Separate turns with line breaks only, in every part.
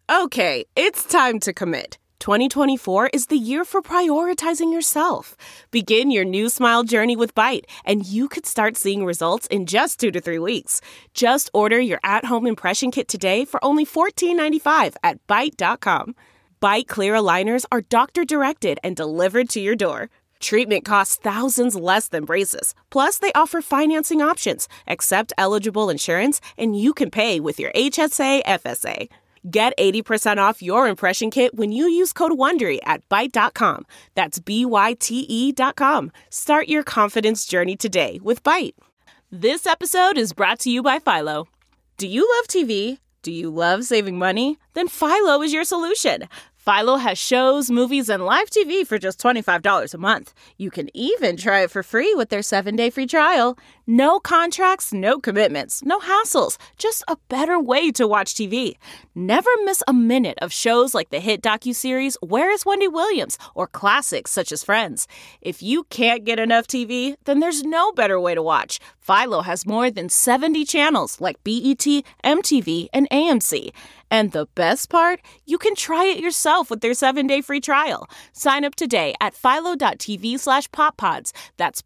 Okay, it's time to commit. 2024 is the year for prioritizing yourself. Begin your new smile journey with Byte, and you could start seeing results in just 2 to 3 weeks. Just order your at-home impression kit today for only $14.95 at Byte.com. Byte Clear aligners are doctor-directed and delivered to your door. Treatment costs thousands less than braces. Plus, they offer financing options, accept eligible insurance, and you can pay with your HSA FSA. Get 80% off your impression kit when you use code WONDERY at Byte.com. That's BYTE.com. Start your confidence journey today with Byte. This episode is brought to you by Philo. Do you love TV? Do you love saving money? Then Philo is your solution. Philo has shows, movies, and live TV for just $25 a month. You can even try it for free with their 7-day free trial. No contracts, no commitments, no hassles. Just a better way to watch TV. Never miss a minute of shows like the hit docuseries Where is Wendy Williams? Or classics such as Friends. If you can't get enough TV, then there's no better way to watch. Philo has more than 70 channels like BET, MTV, and AMC. And the best part? You can try it yourself with their 7-day free trial. Sign up today at philo.tv/poppods. That's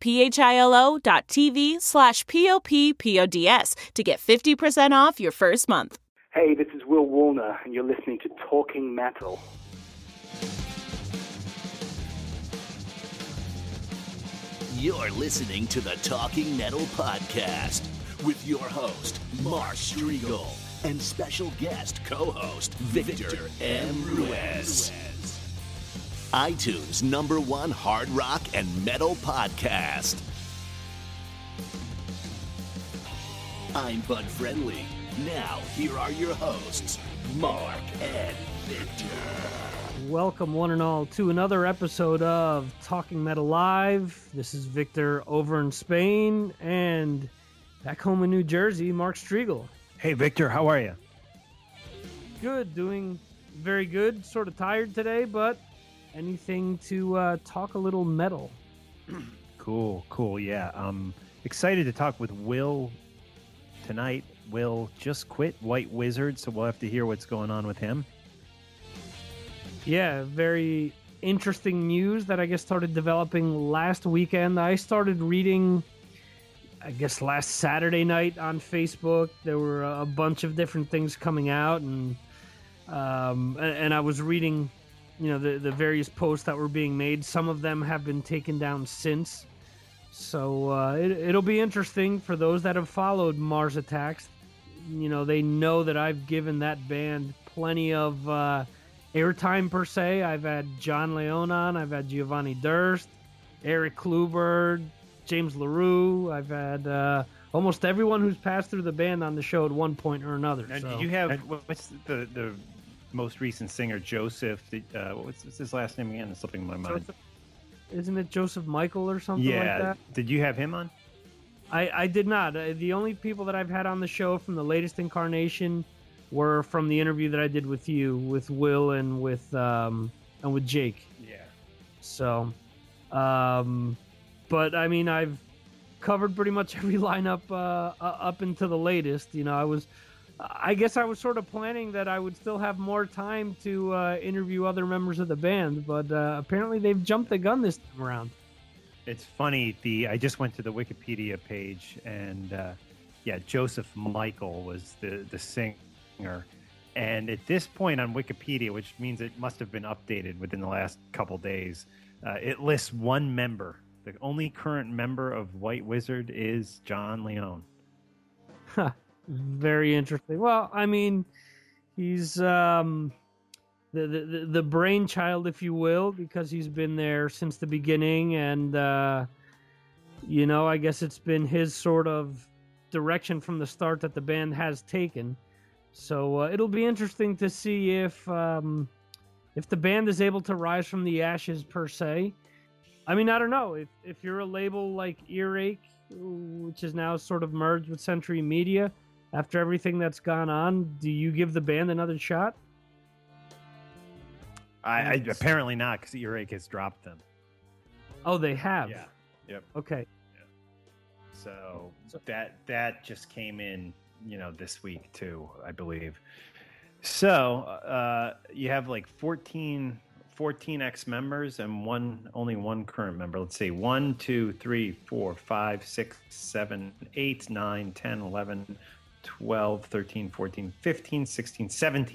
philo.tv/POPPODS to get 50% off your first month.
Hey, this is Will Warner, and you're listening to Talking Metal.
You're listening to the Talking Metal Podcast with your host, Mark Striegel, and special guest co-host, Victor M. Ruiz. iTunes #1 hard rock and metal podcast. I'm Bud Friendly. Now, here are your hosts, Mark and Victor.
Welcome, one and all, to another episode of Talking Metal Live. This is Victor over in Spain, and back home in New Jersey, Mark Striegel.
Hey, Victor, how are you?
Good, doing very good. Sort of tired today, but anything to talk a little metal.
Cool, yeah. I'm excited to talk with Will tonight. Will just quit White Wizard, so we'll have to hear what's going on with him.
Yeah, very interesting news that I guess started developing last weekend. I started reading, I guess, last Saturday night on Facebook. There were a bunch of different things coming out, and I was reading, the various posts that were being made. Some of them have been taken down since. So it'll be interesting for those that have followed Mars Attacks. They know that I've given that band plenty of airtime, per se. I've had John Leone on. I've had Giovanni Durst, Eric Kluber, James LaRue. I've had almost everyone who's passed through the band on the show at one point or another.
Now,
so.
Did you have, what's the most recent singer, Joseph? What's his last name again? It's slipping my mind.
Isn't it Joseph Michael or something like that?
Did you have him on?
I did not. The only people that I've had on the show from the latest incarnation were from the interview that I did with you, with Will, and with Jake. Yeah. So, but I mean, I've covered pretty much every lineup up into the latest. I guess I was sort of planning that I would still have more time to interview other members of the band, but apparently they've jumped the gun this time around.
It's funny. I just went to the Wikipedia page, and Joseph Michael was the singer. And at this point on Wikipedia, which means it must have been updated within the last couple days, it lists one member. The only current member of White Wizard is John Leone.
Very interesting. Well, I mean, he's the brainchild, if you will, because he's been there since the beginning, and I guess it's been his sort of direction from the start that the band has taken. So it'll be interesting to see if the band is able to rise from the ashes, per se. I mean, I don't know if you're a label like Earache, which is now sort of merged with Century Media. After everything that's gone on, do you give the band another shot?
I apparently not, because Earache has dropped them.
Oh, they have?
Yeah. Yep.
Okay.
Yeah. So that just came in, this week too, I believe. So you have like 14 ex-members and only one current member. Let's see, 1, 2, 3, 4, 5, 6, 7, 8, 9, 10, 11, 12, 13, 14, 15, 16,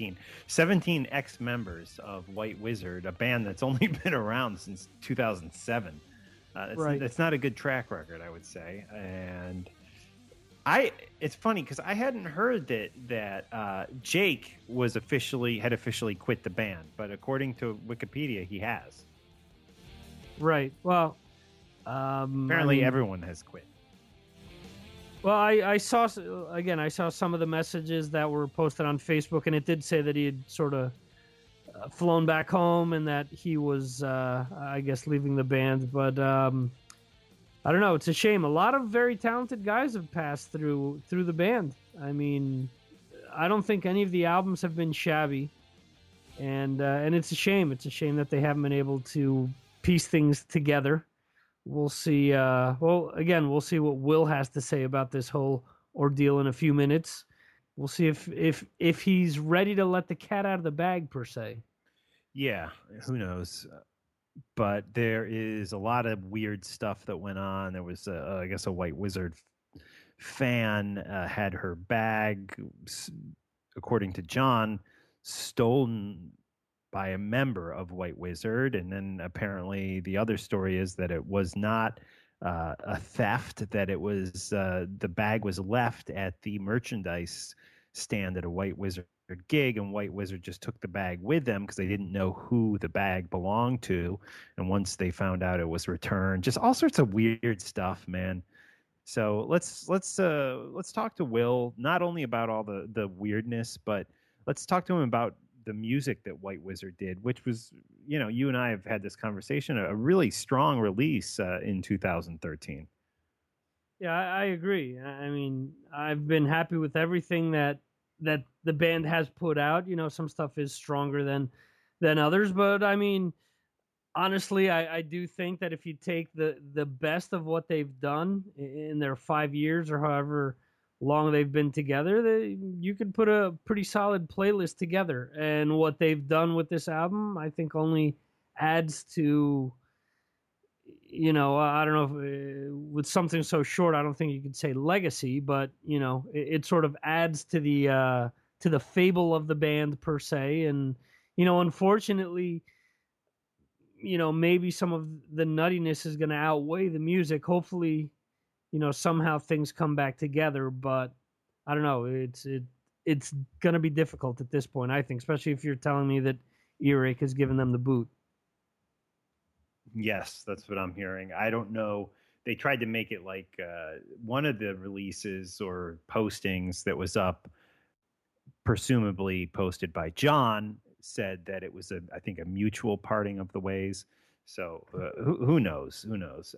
17 ex-members of White Wizard, a band that's only been around since 2007. That's not a good track record, I would say. And it's funny because I hadn't heard that Jake had officially quit the band, but according to Wikipedia, he has.
Right. Well,
apparently everyone has quit.
Well, I saw some of the messages that were posted on Facebook, and it did say that he had sort of flown back home and that he was, I guess, leaving the band. But I don't know. It's a shame. A lot of very talented guys have passed through the band. I mean, I don't think any of the albums have been shabby, and it's a shame. It's a shame that they haven't been able to piece things together. We'll see. We'll see what Will has to say about this whole ordeal in a few minutes. We'll see if he's ready to let the cat out of the bag, per se.
Yeah, who knows? But there is a lot of weird stuff that went on. There was, I guess, a White Wizard fan had her bag, according to John, stolen by a member of White Wizard. And then apparently the other story is that it was not a theft, that it was the bag was left at the merchandise stand at a White Wizard gig, and White Wizard just took the bag with them because they didn't know who the bag belonged to. And once they found out it was returned, just all sorts of weird stuff, man. So let's talk to Will, not only about all the weirdness, but let's talk to him about the music that White Wizard did, which was, you and I have had this conversation, a really strong release in 2013.
Yeah, I agree. I mean, I've been happy with everything that the band has put out. Some stuff is stronger than others, but I mean, honestly, I do think that if you take the best of what they've done in their 5 years or however long they've been together, you could put a pretty solid playlist together. And what they've done with this album, I think, only adds to, I don't know if, with something so short, I don't think you could say legacy, but it sort of adds to the fable of the band, per se. And unfortunately, maybe some of the nuttiness is going to outweigh the music. Hopefully, somehow things come back together, but I don't know. It's going to be difficult at this point, I think, especially if you're telling me that Earache has given them the boot.
Yes, that's what I'm hearing. I don't know. They tried to make it like one of the releases or postings that was up, presumably posted by John, said that it was I think a mutual parting of the ways. So who knows? Who knows?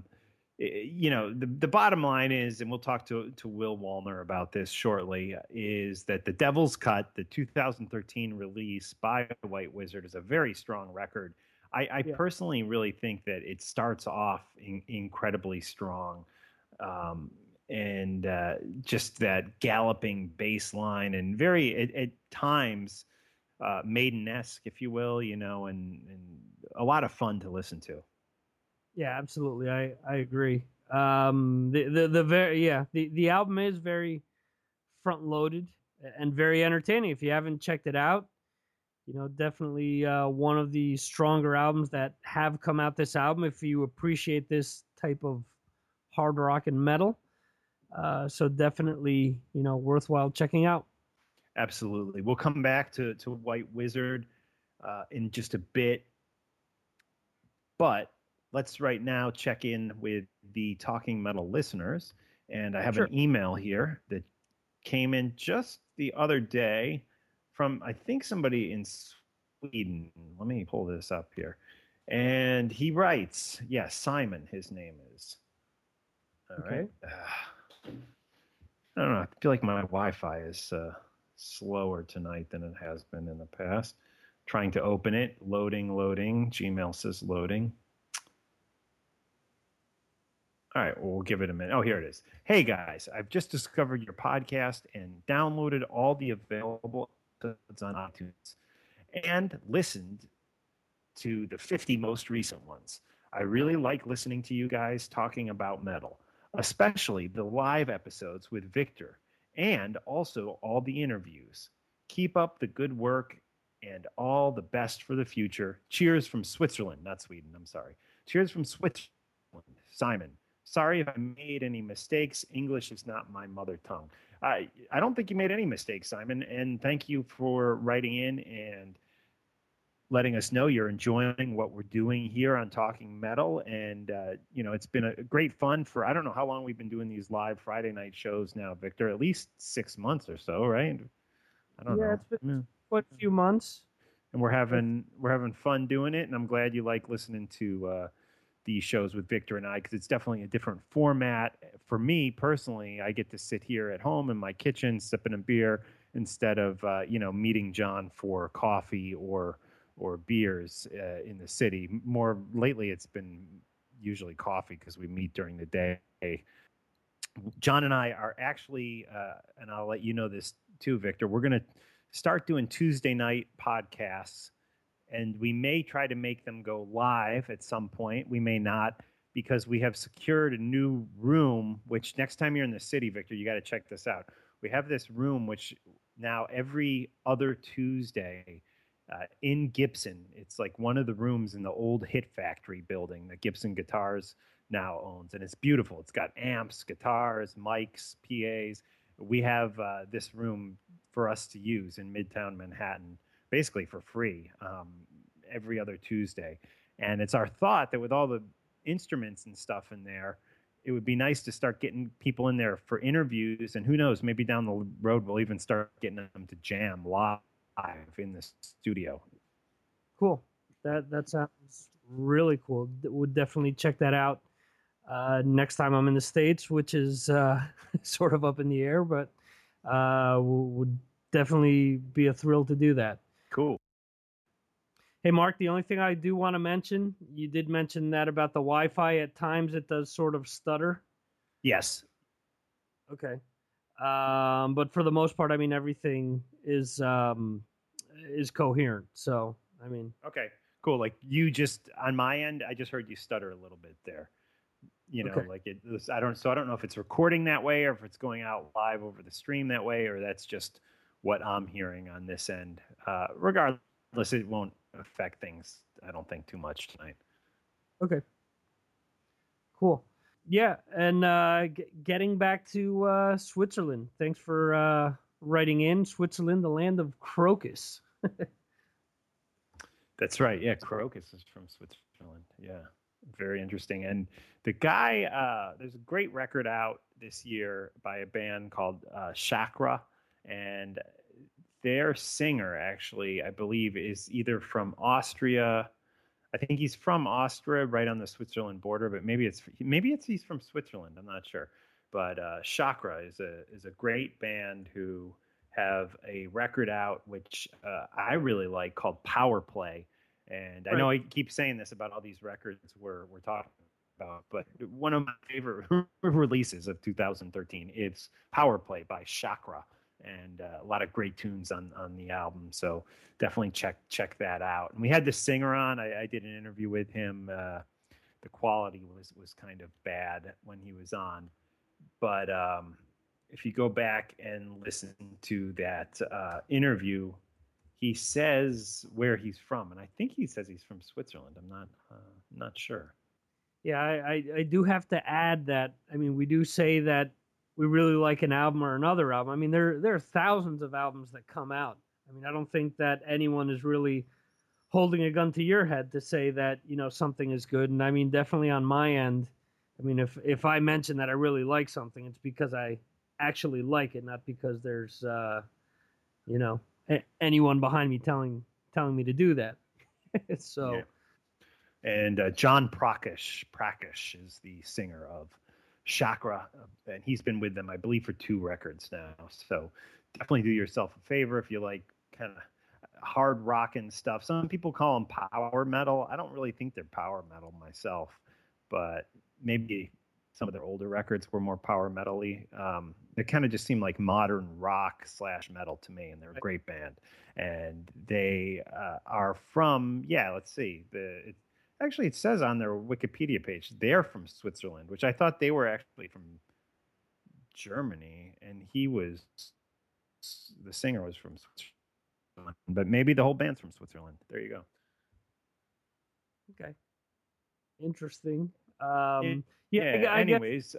The bottom line is, and we'll talk to Will Wallner about this shortly, is that The Devil's Cut, the 2013 release by White Wizard, is a very strong record. I personally really think that it starts off incredibly strong. And just that galloping bass line and very, at times, Maiden-esque, if you will, and a lot of fun to listen to.
Yeah, absolutely. I agree. The album is very front loaded and very entertaining. If you haven't checked it out, definitely one of the stronger albums that have come out this album, if you appreciate this type of hard rock and metal. So definitely, worthwhile checking out.
Absolutely. We'll come back to White Wizard in just a bit. But let's right now check in with the Talking Metal listeners. And I have an email here that came in just the other day from, I think, somebody in Sweden. Let me pull this up here. And he writes, Simon, his name is. All right. I don't know. I feel like my Wi-Fi is slower tonight than it has been in the past. Trying to open it. Loading. Gmail says loading. All right, well, we'll give it a minute. Oh, here it is. Hey, guys, I've just discovered your podcast and downloaded all the available episodes on iTunes and listened to the 50 most recent ones. I really like listening to you guys talking about metal, especially the live episodes with Victor and also all the interviews. Keep up the good work and all the best for the future. Cheers from Switzerland, not Sweden, I'm sorry. Cheers from Switzerland, Simon. Sorry if I made any mistakes. English is not my mother tongue. I don't think you made any mistakes, Simon, and thank you for writing in and letting us know you're enjoying what we're doing here on Talking Metal. And, it's been a great fun for, I don't know how long we've been doing these live Friday night shows now, Victor, at least 6 months or so, right? I don't know.
Yeah, it's been quite a few months.
And we're having fun doing it. And I'm glad you like listening to these shows with Victor and I, because it's definitely a different format. For me personally, I get to sit here at home in my kitchen sipping a beer instead of, meeting John for coffee or beers in the city. More lately, it's been usually coffee because we meet during the day. John and I are actually, and I'll let you know this too, Victor, we're going to start doing Tuesday night podcasts, and we may try to make them go live at some point. We may not, because we have secured a new room, which next time you're in the city, Victor, you got to check this out. We have this room, which now every other Tuesday in Gibson, it's like one of the rooms in the old Hit Factory building that Gibson Guitars now owns. And it's beautiful. It's got amps, guitars, mics, PAs. We have this room for us to use in Midtown Manhattan, basically for free, every other Tuesday. And it's our thought that with all the instruments and stuff in there, it would be nice to start getting people in there for interviews. And who knows, maybe down the road, we'll even start getting them to jam live in the studio.
Cool. That sounds really cool. Would definitely check that out next time I'm in the States, which is sort of up in the air, but would definitely be a thrill to do that.
Cool.
Hey, Mark, the only thing I do want to mention, you did mention that about the Wi-Fi. At times it does sort of stutter.
Yes.
Okay. But for the most part, I mean, everything is coherent. So, I mean.
Okay, cool. Like you just, on my end, I just heard you stutter a little bit there.
Okay.
Like it was, I don't know if it's recording that way or if it's going out live over the stream that way, or that's just what I'm hearing on this end. Regardless, it won't affect things, I don't think, too much tonight.
Okay. Cool. Yeah, and getting back to Switzerland. Thanks for writing in. Switzerland, the land of crocus.
That's right. Yeah, Crocus is from Switzerland. Yeah, very interesting. And the guy, there's a great record out this year by a band called Chakra, and their singer, actually, I believe, is either from Austria. I think he's from Austria, right on the Switzerland border, but maybe he's from Switzerland. I'm not sure. But Chakra is a great band who have a record out which I really like, called Power Play. And I know I keep saying this about all these records we're talking about, but one of my favorite releases of 2013 is Power Play by Chakra. And a lot of great tunes on the album. So definitely check that out. And we had the singer on. I did an interview with him. The quality was kind of bad when he was on. But if you go back and listen to that interview, he says where he's from. And I think he says he's from Switzerland. I'm not sure.
Yeah, I do have to add that, I mean, we do say that we really like an album or another album. I mean, there are thousands of albums that come out. I mean, I don't think that anyone is really holding a gun to your head to say that, something is good. And I mean, definitely on my end, I mean, if I mention that I really like something, it's because I actually like it, not because there's, anyone behind me telling me to do that. So.
Yeah. And John Prakash is the singer of Chakra, and he's been with them, I believe, for 2 records now. So definitely do yourself a favor if you like kind of hard rockin' stuff. Some people call them power metal. I don't really think they're power metal myself, but maybe some of their older records were more power metal-y. They kind of just seemed like modern rock / metal to me, and they're a great band. And they are from, let's see. Actually, it says on their Wikipedia page, they're from Switzerland, which I thought they were actually from Germany. And the singer was from Switzerland. But maybe the whole band's from Switzerland. There you go.
Okay. Interesting.
Anyways.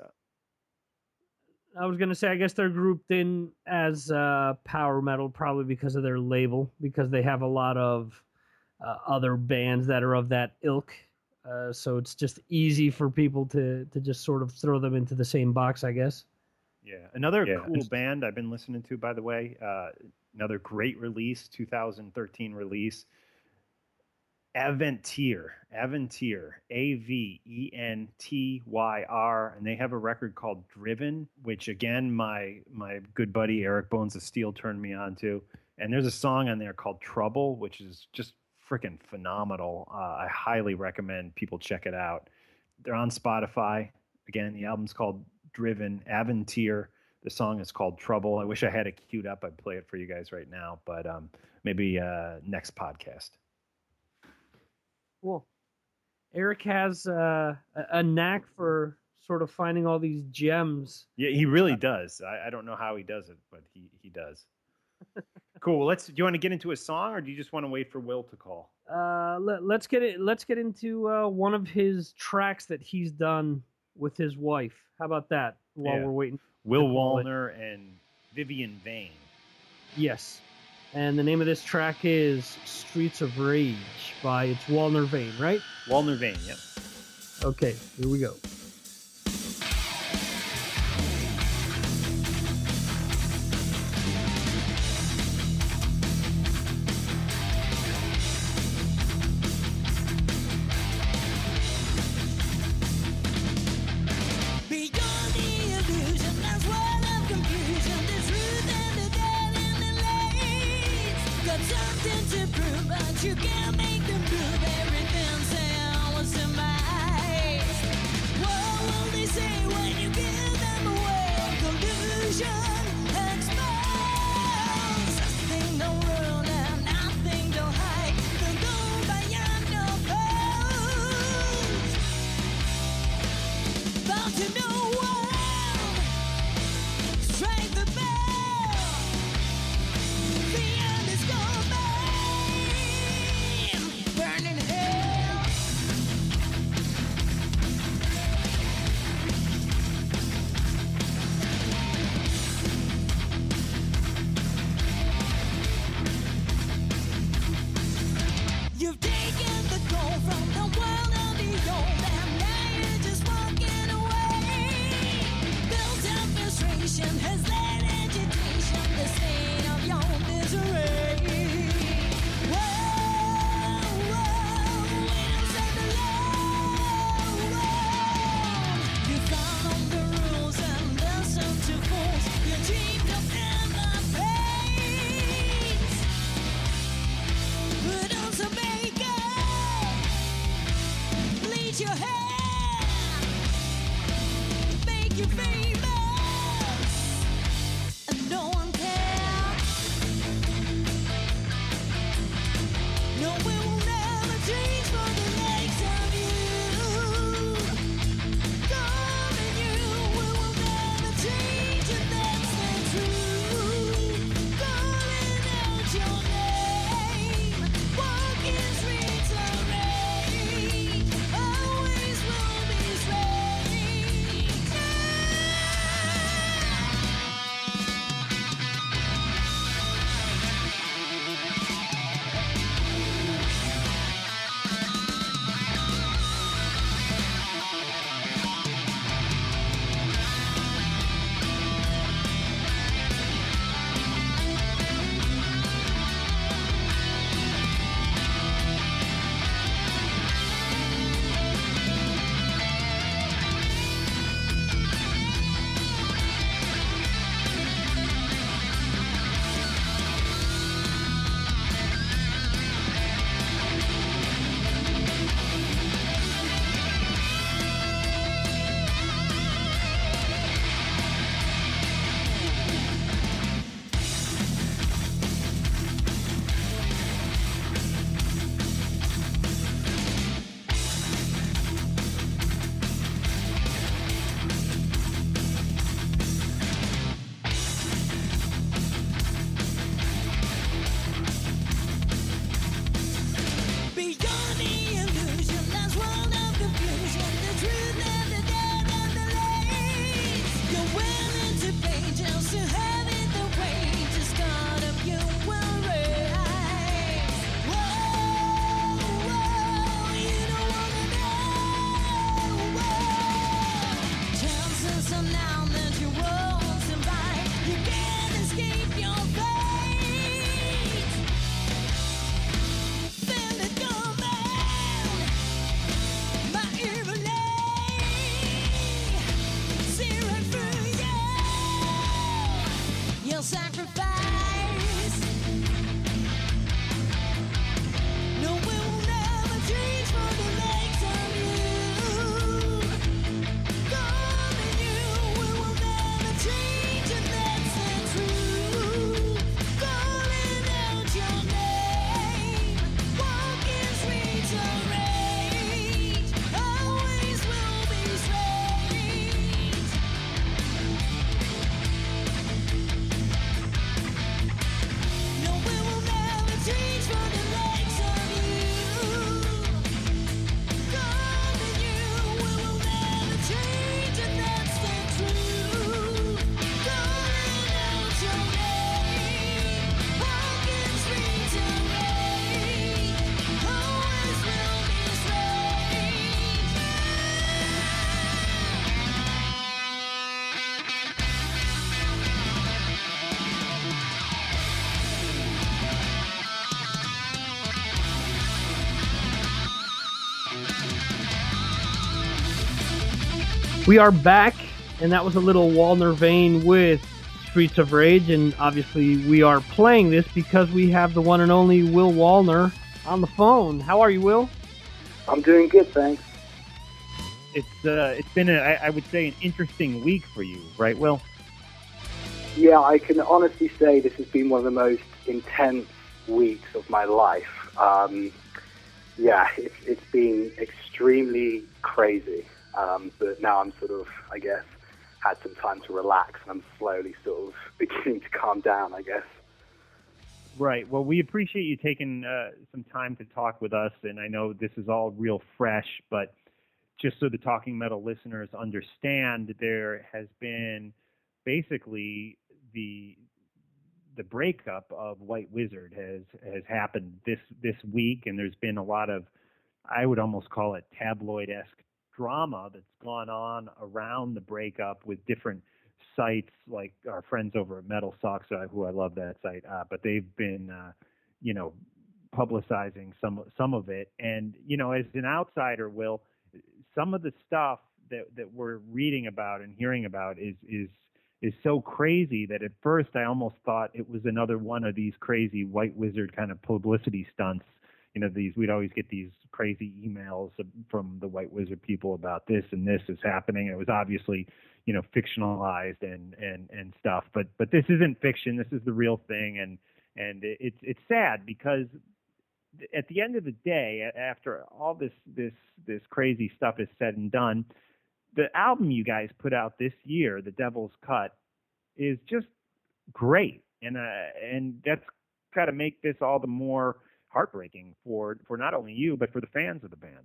I was going to say, I guess they're grouped in as power metal probably because of their label, because they have a lot of other bands that are of that ilk. So it's just easy for people to just sort of throw them into the same box, I guess.
Yeah. Another cool band I've been listening to, by the way, another great release, 2013 release, Aventyr, Aventyr, and they have a record called Driven, which again my good buddy Eric Bones of Steel turned me on to, and there's a song on there called Trouble, which is just freaking phenomenal. I highly recommend people check it out. They're on Spotify. Again, the album's called Driven, Aventyr. The song is called Trouble. I wish I had it queued up. I'd play it for you guys right now, but maybe next podcast.
Cool. Eric has a knack for sort of finding all these gems.
Yeah, he really does. I don't know how he does it, but he does. Cool. Do you want to get into a song, or do you just want to wait for Will to call?
Let's get into one of his tracks that he's done with his wife. How about that? While we're waiting,
Will Wallner and Vivian Vane.
Yes. And the name of this track is Streets of Rage it's Wallner Vane, right?
Wallner Vane, yeah.
Okay, here we go.
You can't make them prove everything, say all is in my eyes. What will they say when you give them away? Collusion exposed. Nothing don't rule and nothing don't hide. They'll go beyond no post. Bound to no one. Strike the bell. The end is gone by. Burning hell.
We are back, and that was a little Walner Vane with Streets of Rage, and obviously we are playing this because we have the one and only Will Walner on the phone. How are you, Will?
I'm doing good, thanks.
It's been, I would say, an interesting week for you, right, Will?
Yeah, I can honestly say this has been one of the most intense weeks of my life. It's been extremely crazy. But now I'm sort of, I guess, had some time to relax, and I'm slowly sort of beginning to calm down, I guess.
Right. Well, we appreciate you taking some time to talk with us, and I know this is all real fresh, but just so the Talking Metal listeners understand, there has been basically the breakup of White Wizard has happened this week, and there's been a lot of, I would almost call it tabloid-esque drama that's gone on around the breakup with different sites like our friends over at Metal Socks, who I love that site, but they've been, publicizing some of it. And, as an outsider, Will, some of the stuff that we're reading about and hearing about is so crazy that at first I almost thought it was another one of these crazy White Wizard kind of publicity stunts. We'd always get these crazy emails from the White Wizard people about this and this is happening. It was obviously, fictionalized and stuff, but this isn't fiction. This is the real thing. And it's sad because at the end of the day, after all this crazy stuff is said and done, the album you guys put out this year, The Devil's Cut, is just great. And that's got to make this all the more heartbreaking for not only you, but for the fans of the band.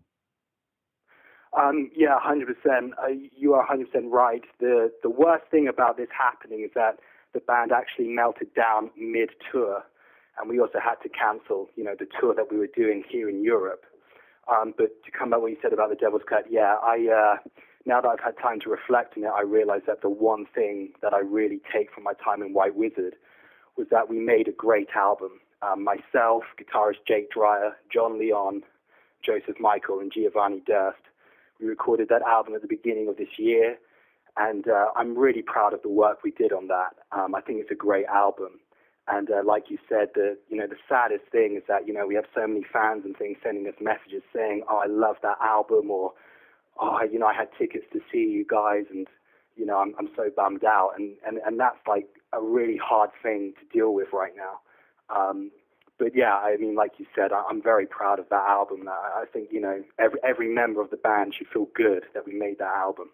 100%. You are 100% right. The worst thing about this happening is that the band actually melted down mid-tour, and we also had to cancel, the tour that we were doing here in Europe. But to come back what you said about The Devil's Cut, now that I've had time to reflect on it, I realized that the one thing that I really take from my time in White Wizard was that we made a great album. Myself, guitarist Jake Dreyer, John Leon, Joseph Michael, and Giovanni Durst. We recorded that album at the beginning of this year, and I'm really proud of the work we did on that. I think it's a great album. And like you said, the saddest thing is that, we have so many fans and things sending us messages saying, oh, I love that album, or, oh, I had tickets to see you guys, and, I'm so bummed out. And that's like a really hard thing to deal with right now. But yeah, I mean, like you said, I'm very proud of that album. I think, every member of the band should feel good that we made that album.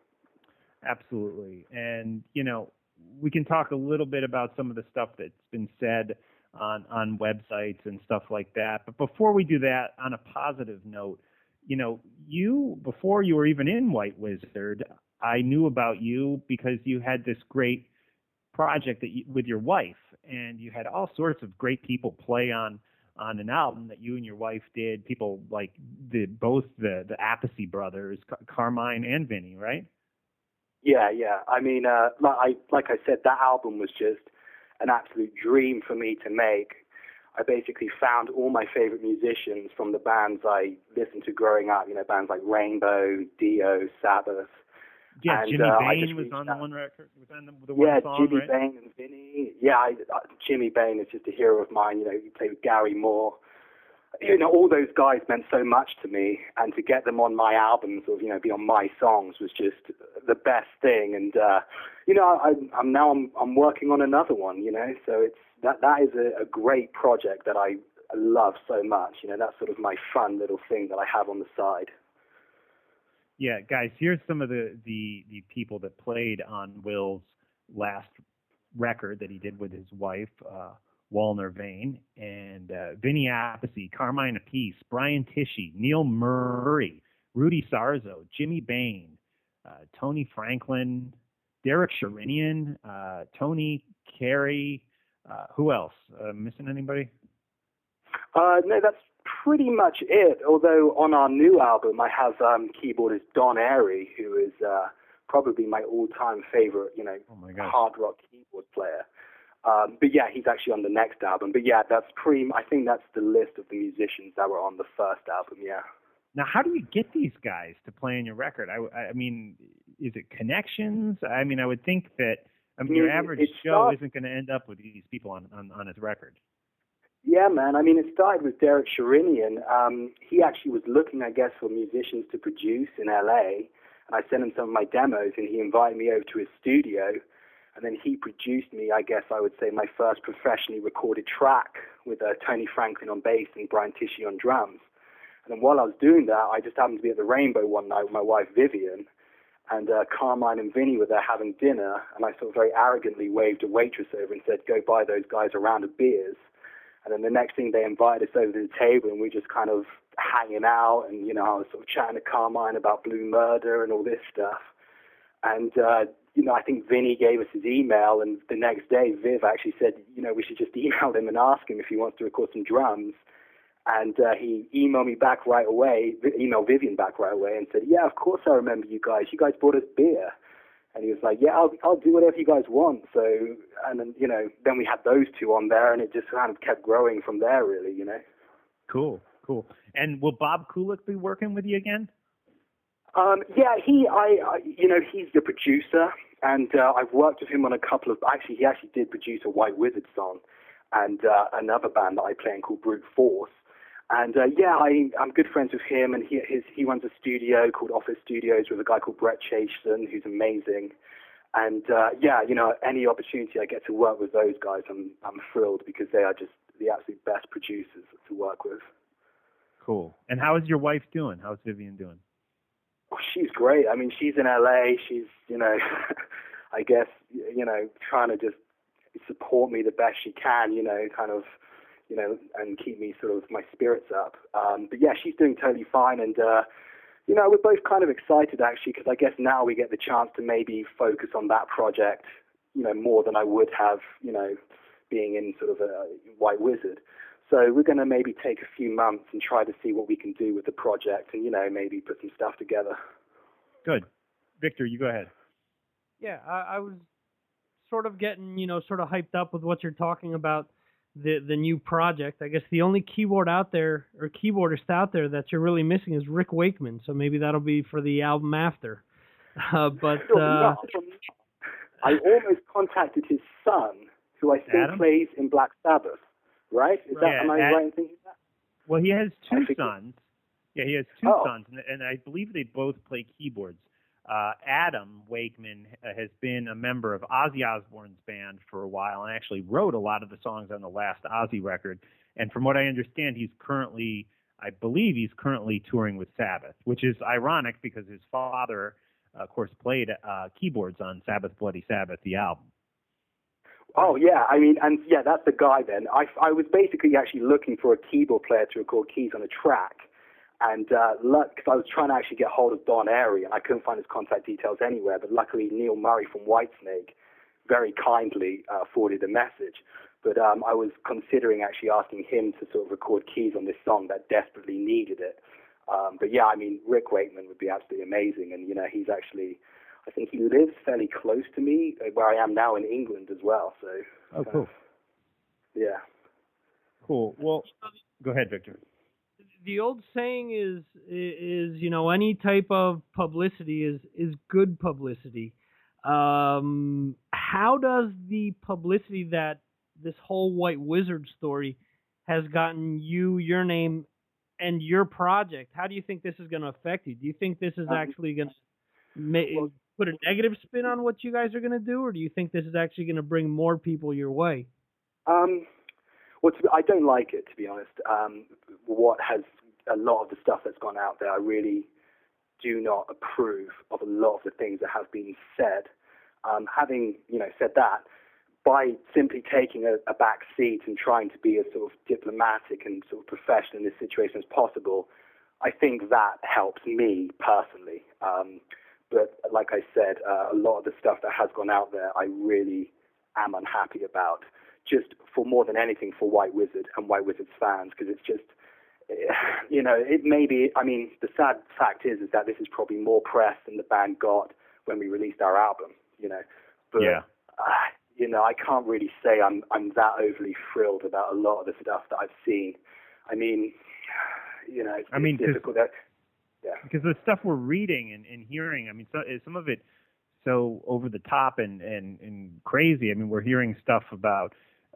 Absolutely. And, we can talk a little bit about some of the stuff that's been said on websites and stuff like that. But before we do that, on a positive note, you, before you were even in White Wizard, I knew about you because you had this great project with your wife, and you had all sorts of great people play on an album that you and your wife did. People like both the Appice brothers, Carmine and Vinny, right?
Yeah. I mean, like I said, that album was just an absolute dream for me to make. I basically found all my favorite musicians from the bands I listened to growing up. Bands like Rainbow, Dio, Sabbath.
Yeah,
and,
Jimmy Bain was on the one record. Was on the one song,
Jimmy
right?
Bain and Vinny. Yeah, Jimmy Bain is just a hero of mine. He played with Gary Moore. All those guys meant so much to me, and to get them on my albums or be on my songs was just the best thing. And I'm working on another one. So it's that is a great project that I love so much. That's sort of my fun little thing that I have on the side.
Yeah, guys, here's some of the people that played on Will's last record that he did with his wife, Walner Vane, and Vinny Appice, Carmine Appice, Brian Tichy, Neil Murray, Rudy Sarzo, Jimmy Bain, Tony Franklin, Derek Sherinian, Tony Carey. Who else? Missing anybody?
No, that's pretty much it. Although on our new album, I have keyboardist Don Airy, who is probably my all-time favorite, hard rock keyboard player. But yeah, he's actually on the next album. But yeah, I think that's the list of the musicians that were on the first album. Yeah.
Now, how do you get these guys to play on your record? I mean, is it connections? I mean, I would think that your average show isn't going to end up with these people on his record.
Yeah, man. I mean, it started with Derek Sherinian. He actually was looking, I guess, for musicians to produce in LA, and I sent him some of my demos, and he invited me over to his studio, and then he produced me, I guess I would say, my first professionally recorded track with Tony Franklin on bass and Brian Tichy on drums. And then while I was doing that, I just happened to be at the Rainbow one night with my wife Vivian, and Carmine and Vinny were there having dinner, and I sort of very arrogantly waved a waitress over and said, go buy those guys a round of beers. And then the next thing they invited us over to the table, and we just kind of hanging out, and, you know, I was sort of chatting to Carmine about Blue Murder and all this stuff. And, you know, I think Vinny gave us his email, and the next day Viv actually said, you know, we should just email him and ask him if he wants to record some drums. And he emailed me back right away, emailed Vivian back right away and said, yeah, of course I remember you guys. You guys bought us beer. And he was like, yeah, I'll do whatever you guys want. So, and then, you know, then we had those two on there, and it just kind of kept growing from there, really, you know.
Cool. And will Bob Kulick be working with you again?
Yeah, you know, he's the producer, and I've worked with him on a couple of, he actually did produce a White Wizard song, and another band that I play in called Brute Force. And yeah, I'm good friends with him, and he runs a studio called Office Studios with a guy called Brett Chasen, who's amazing. And yeah, you know, any opportunity I get to work with those guys, I'm thrilled, because they are just the absolute best producers to work with.
Cool. And how is your wife doing? How's Vivian doing?
Oh, she's great. I mean, she's in LA. She's, you know, I guess, you know, trying to just support me the best she can, you know, kind of, you know, and keep me sort of my spirits up. But yeah, she's doing totally fine. And, you know, we're both kind of excited, actually, because I guess now we get the chance to maybe focus on that project, you know, more than I would have, you know, being in sort of a White Wizard. So we're going to maybe take a few months and try to see what we can do with the project and, you know, maybe put some stuff together.
Good. Victor, you go ahead.
Yeah, I was sort of getting, you know, sort of hyped up with what you're talking about, the new project. I guess the only keyboard out there, or keyboardist out there, that you're really missing is Rick Wakeman. So maybe that'll be for the album after. But
I almost contacted his son, who I think
Adam?
plays in Black Sabbath. Right? Is that, am I right in thinking that?
Well, he has two sons. Yeah, he has two sons, and I believe they both play keyboards. Adam Wakeman has been a member of Ozzy Osbourne's band for a while, and actually wrote a lot of the songs on the last Ozzy record. And from what I understand, I believe he's currently touring with Sabbath, which is ironic because his father, of course, played keyboards on Sabbath Bloody Sabbath, the album.
Oh, yeah. I mean, and yeah, that's the guy then. I was basically actually looking for a keyboard player to record keys on a track. And because I was trying to actually get hold of Don Airy, and I couldn't find his contact details anywhere. But luckily, Neil Murray from Whitesnake very kindly forwarded a message. But I was considering actually asking him to sort of record keys on this song that desperately needed it. But yeah, I mean, Rick Wakeman would be absolutely amazing. And, you know, he's actually, I think he lives fairly close to me, where I am now in England as well. So.
Oh, cool.
Yeah.
Cool. Well, go ahead, Victor.
The old saying is you know, any type of publicity is good publicity. How does the publicity that this whole White Wizard story has gotten you, your name, and your project, how do you think this is going to affect you? Do you think this is actually going to put a negative spin on what you guys are going to do, or do you think this is actually going to bring more people your way?
Well, I don't like it, to be honest. What has a lot of the stuff that's gone out there, I really do not approve of a lot of the things that have been said. Having, you know, said that, by simply taking a back seat and trying to be as sort of diplomatic and sort of professional in this situation as possible, I think that helps me personally. But like I said, a lot of the stuff that has gone out there, I really am unhappy about. Just for more than anything for White Wizard and White Wizard's fans, because it's just, you know, it may be, I mean, the sad fact is that this is probably more press than the band got when we released our album, you know. But,
yeah.
You know, I can't really say I'm that overly thrilled about a lot of the stuff that I've seen. I mean, you know, it's difficult.
Because the stuff we're reading and hearing, I mean, some of it so over the top and crazy. I mean, we're hearing stuff about,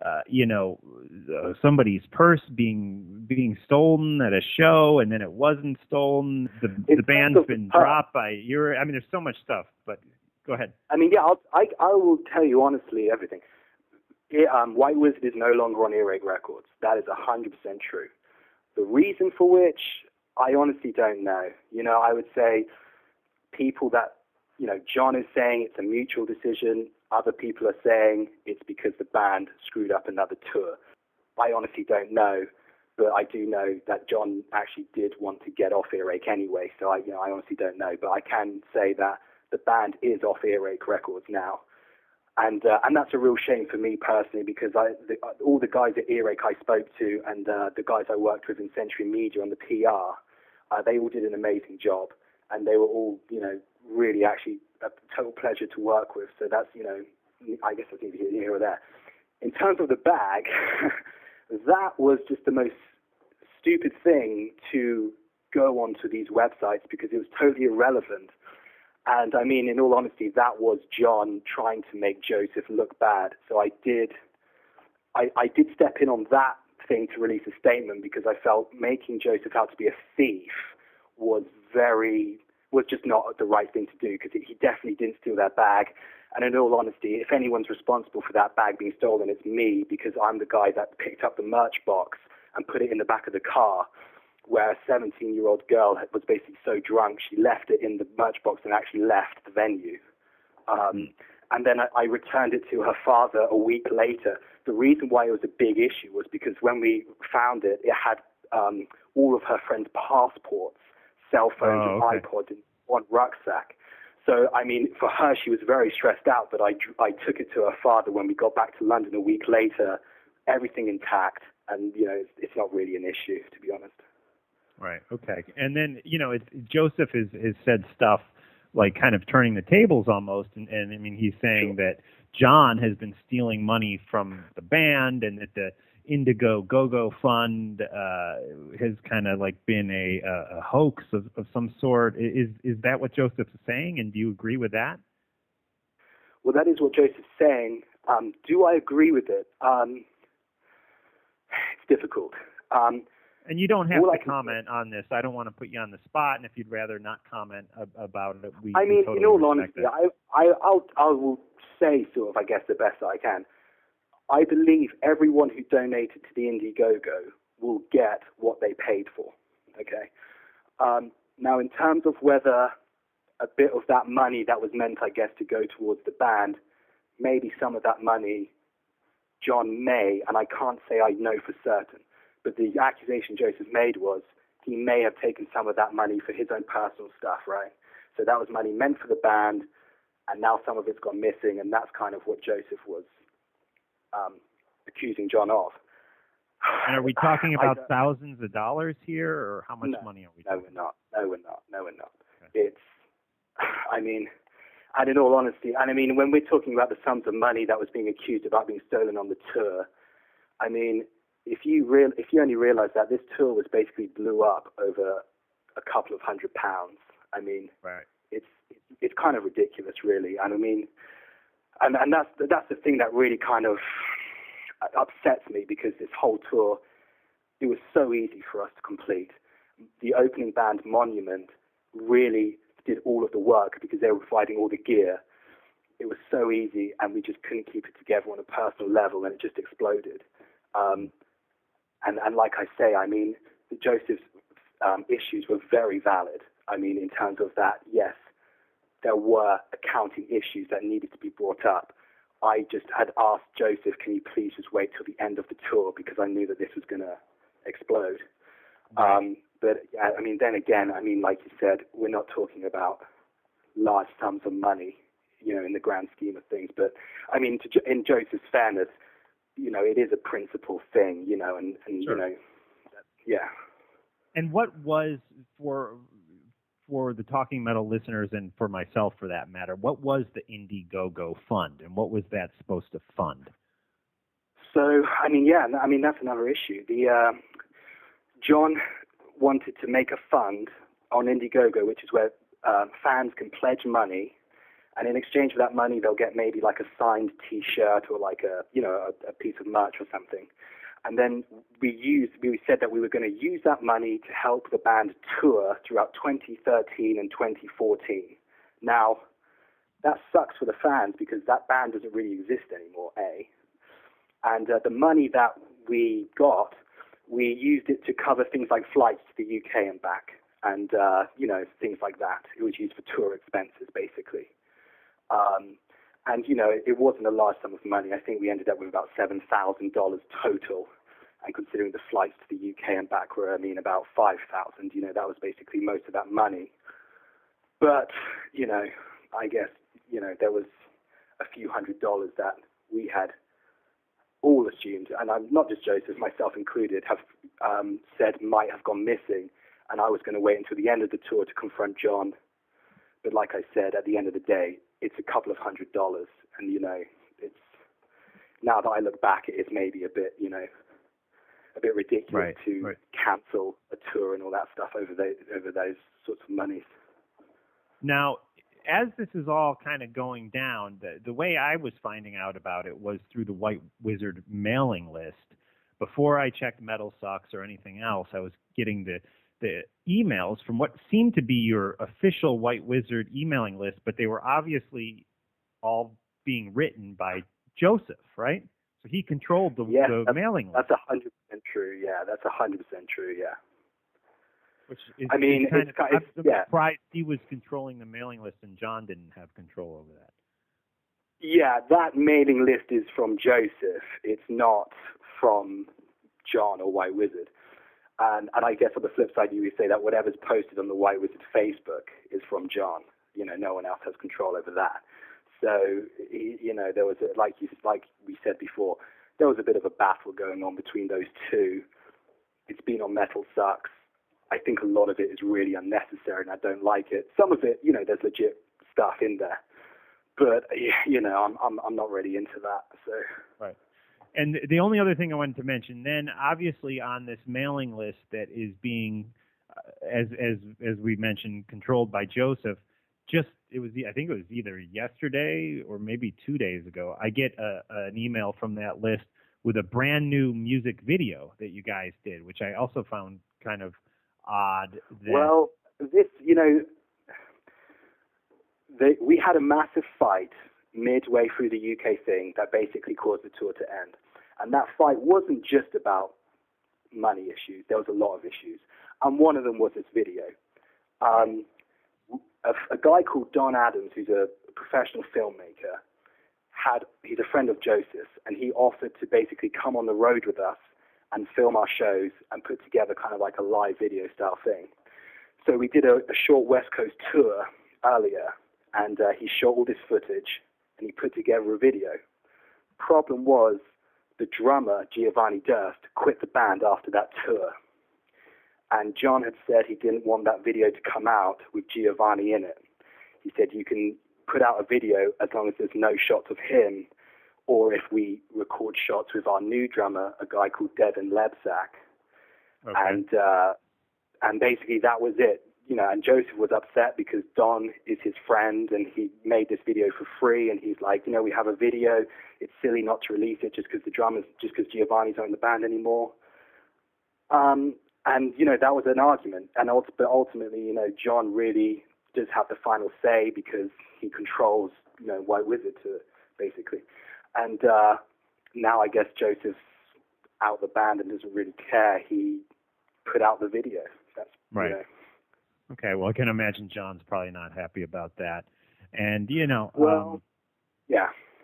somebody's purse being stolen at a show, and then it wasn't stolen. The band's been dropped by your. I mean, there's so much stuff. But go ahead.
I mean, yeah, I will tell you honestly everything. White Wizard is no longer on Earache Records. That is 100% true. The reason for which, I honestly don't know. I would say people that, John is saying it's a mutual decision. Other people are saying it's because the band screwed up another tour. I honestly don't know, but I do know that John actually did want to get off Earache anyway, so I honestly don't know. But I can say that the band is off Earache Records now. And that's a real shame for me personally, because all the guys at Earache I spoke to and the guys I worked with in Century Media on the PR, they all did an amazing job, and they were all, really actually a total pleasure to work with. So that's, I guess that's neither here or there. In terms of the bag, that was just the most stupid thing to go onto these websites because it was totally irrelevant. And I mean, in all honesty, that was John trying to make Joseph look bad. So I did step in on that thing to release a statement because I felt making Joseph out to be a thief was just not the right thing to do, because he definitely didn't steal that bag. And in all honesty, if anyone's responsible for that bag being stolen, it's me, because I'm the guy that picked up the merch box and put it in the back of the car, where a 17-year-old girl was basically so drunk she left it in the merch box and actually left the venue. And then I returned it to her father a week later. The reason why it was a big issue was because when we found it, it had all of her friends' passports, cell phones, and iPods in one rucksack. So, I mean, for her, she was very stressed out, but I took it to her father when we got back to London a week later, everything intact, and, it's not really an issue, to be honest.
Right, okay. And then, Joseph has said stuff like kind of turning the tables almost, and I mean, he's saying that John has been stealing money from the band, and that the Indigo Go-Go Fund has kind of like been a hoax of some sort. Is that what Joseph is saying, and do you agree with that?
Well, that is what Joseph's saying. Do I agree with it? It's difficult.
And you don't have to comment on this. I don't want to put you on the spot, and if you'd rather not comment about it, we totally
in all
respect
honesty, I will say sort of, I guess, the best I can. I believe everyone who donated to the Indiegogo will get what they paid for, okay? Now, in terms of whether a bit of that money that was meant, I guess, to go towards the band, maybe some of that money John may, and I can't say I know for certain, but the accusation Joseph made was he may have taken some of that money for his own personal stuff, right? So that was money meant for the band, and now some of it's gone missing, and that's kind of what Joseph was accusing John of.
And are we talking about thousands of dollars here, or how much money are we talking about?
No, we're not. Okay. It's, and in all honesty, and I mean, when we're talking about the sums of money that was being accused about being stolen on the tour, I mean, if you only realize that this tour was basically blew up over a couple of £100, I mean,
right.
It's kind of ridiculous, really. And I mean, and that's the thing that really kind of upsets me, because this whole tour, it was so easy for us to complete. The opening band, Monument, really did all of the work because they were providing all the gear. It was so easy, and we just couldn't keep it together on a personal level, and it just exploded. And like I say, I mean, Joseph's issues were very valid. I mean, in terms of that, yes, there were accounting issues that needed to be brought up. I just had asked Joseph, can you please just wait till the end of the tour, because I knew that this was going to explode. But, I mean, then again, I mean, like you said, we're not talking about large sums of money, in the grand scheme of things. But, I mean, in Joseph's fairness, it is a principle thing, and
sure.
Yeah.
And what was, for the Talking Metal listeners, and for myself for that matter, what was the Indiegogo Fund, and what was that supposed to fund?
So, I mean, that's another issue. John wanted to make a fund on Indiegogo, which is where fans can pledge money, and in exchange for that money, they'll get maybe like a signed T-shirt or like a piece of merch or something. And then we said that we were going to use that money to help the band tour throughout 2013 and 2014. Now, that sucks for the fans because that band doesn't really exist anymore, A. And the money that we got, we used it to cover things like flights to the UK and back, and things like that. It was used for tour expenses, basically. And it wasn't a large sum of money. I think we ended up with about $7,000 total. And considering the flights to the UK and back were, about $5,000, that was basically most of that money. But, I guess, there was a few $100s that we had all assumed, and I'm not just Joseph, myself included, have said might have gone missing, and I was going to wait until the end of the tour to confront John. But like I said, at the end of the day, it's a couple of $100, and it's, now that I look back, it is maybe a bit ridiculous to cancel a tour and all that stuff over those sorts of monies.
Now, as this is all kind of going down, the way I was finding out about it was through the White Wizard mailing list. Before I checked Metal Sucks or anything else, I was getting the emails from what seemed to be your official White Wizard emailing list, but they were obviously all being written by Joseph, right? So he controlled the mailing list.
That's 100% true, yeah. That's 100% true, yeah.
Which is,
I'm
surprised he was controlling the mailing list and John didn't have control over that.
Yeah, that mailing list is from Joseph. It's not from John or White Wizard. And I guess on the flip side, you would say that whatever's posted on the White Wizard Facebook is from John. No one else has control over that. So, there was, like we said before, there was a bit of a battle going on between those two. It's been on Metal Sucks. I think a lot of it is really unnecessary, and I don't like it. Some of it, there's legit stuff in there, but I'm not really into that. So
right. And the only other thing I wanted to mention, then obviously on this mailing list that is being, as we mentioned, controlled by Joseph, I think it was either yesterday or maybe 2 days ago, I get an email from that list with a brand new music video that you guys did, which I also found kind of odd.
Well, this, we had a massive fight midway through the UK thing that basically caused the tour to end. And that fight wasn't just about money issues. There was a lot of issues. And one of them was this video. A guy called Don Adams, who's a professional filmmaker, he's a friend of Joseph's, and he offered to basically come on the road with us and film our shows and put together kind of like a live video style thing. So we did a short West Coast tour earlier, and he shot all this footage, and he put together a video. Problem was, the drummer, Giovanni Durst, quit the band after that tour. And John had said he didn't want that video to come out with Giovanni in it. He said, you can put out a video as long as there's no shots of him, or if we record shots with our new drummer, a guy called Devin Lebsack. Okay. And basically that was it. And Joseph was upset because Don is his friend and he made this video for free, and he's like, we have a video. It's silly not to release it just because Giovanni's not in the band anymore. And that was an argument. But ultimately, John really does have the final say because he controls, White Wizard basically. And now I guess Joseph's out the band and doesn't really care. He put out the video. That's
right. Okay, well, I can imagine John's probably not happy about that. And,
yeah.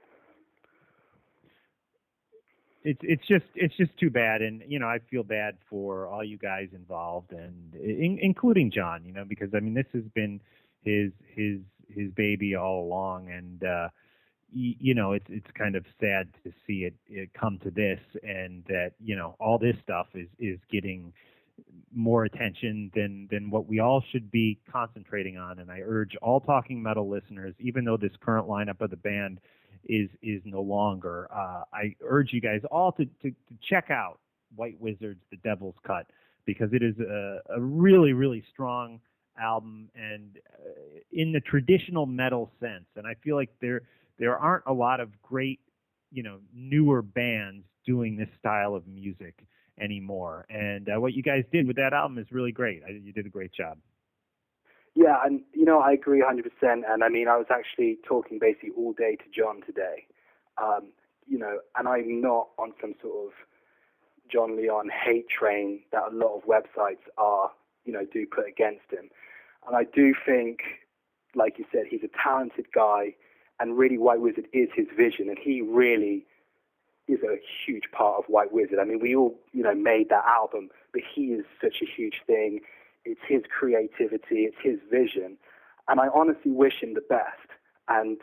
It's just too bad. And, I feel bad for all you guys involved, and including John, because, this has been his baby all along. And, it's kind of sad to see it come to this, and that, all this stuff is getting more attention than what we all should be concentrating on. And I urge all Talking Metal listeners, even though this current lineup of the band is no longer, I urge you guys all to check out White Wizard's The Devil's Cut, because it is a really, really strong album, and in the traditional metal sense. And I feel like there aren't a lot of great, newer bands doing this style of music anymore. And what you guys did with that album is really great. You did a great job.
Yeah, and I agree 100%. And I mean, I was actually talking basically all day to John today. And I'm not on some sort of John Leon hate train that a lot of websites are, do put against him. And I do think, like you said, he's a talented guy, and really White Wizzard is his vision, and he really is a huge part of White Wizzard. I mean, we all, made that album, but he is such a huge thing. It's his creativity, it's his vision, and I honestly wish him the best. And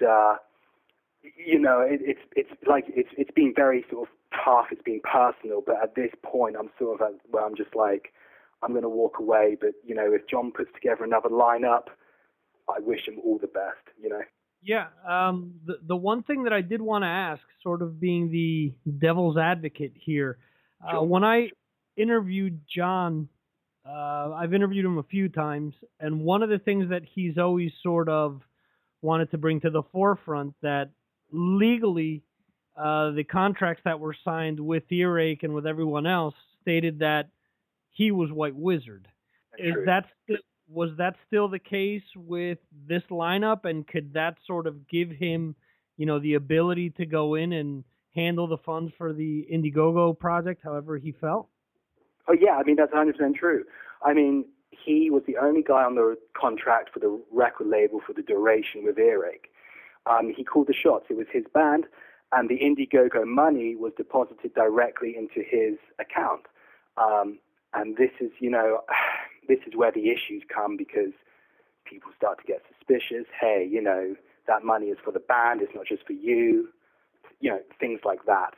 it's been very sort of tough. It's been personal, but at this point, I'm sort of where I'm just like, I'm going to walk away. But if John puts together another lineup, I wish him all the best.
Yeah. The one thing that I did want to ask, sort of being the devil's advocate here,
Sure.
When I interviewed John, I've interviewed him a few times, and one of the things that he's always sort of wanted to bring to the forefront, that legally, the contracts that were signed with Earache and with everyone else stated that he was White Wizzard. Was that still the case with this lineup, and could that sort of give him, the ability to go in and handle the funds for the Indiegogo project however he felt?
Oh, yeah, I mean, that's 100% true. I mean, he was the only guy on the contract for the record label for the duration with Earache. He called the shots. It was his band, and the Indiegogo money was deposited directly into his account. And this is, this is where the issues come, because people start to get suspicious. Hey, that money is for the band. It's not just for you. Things like that.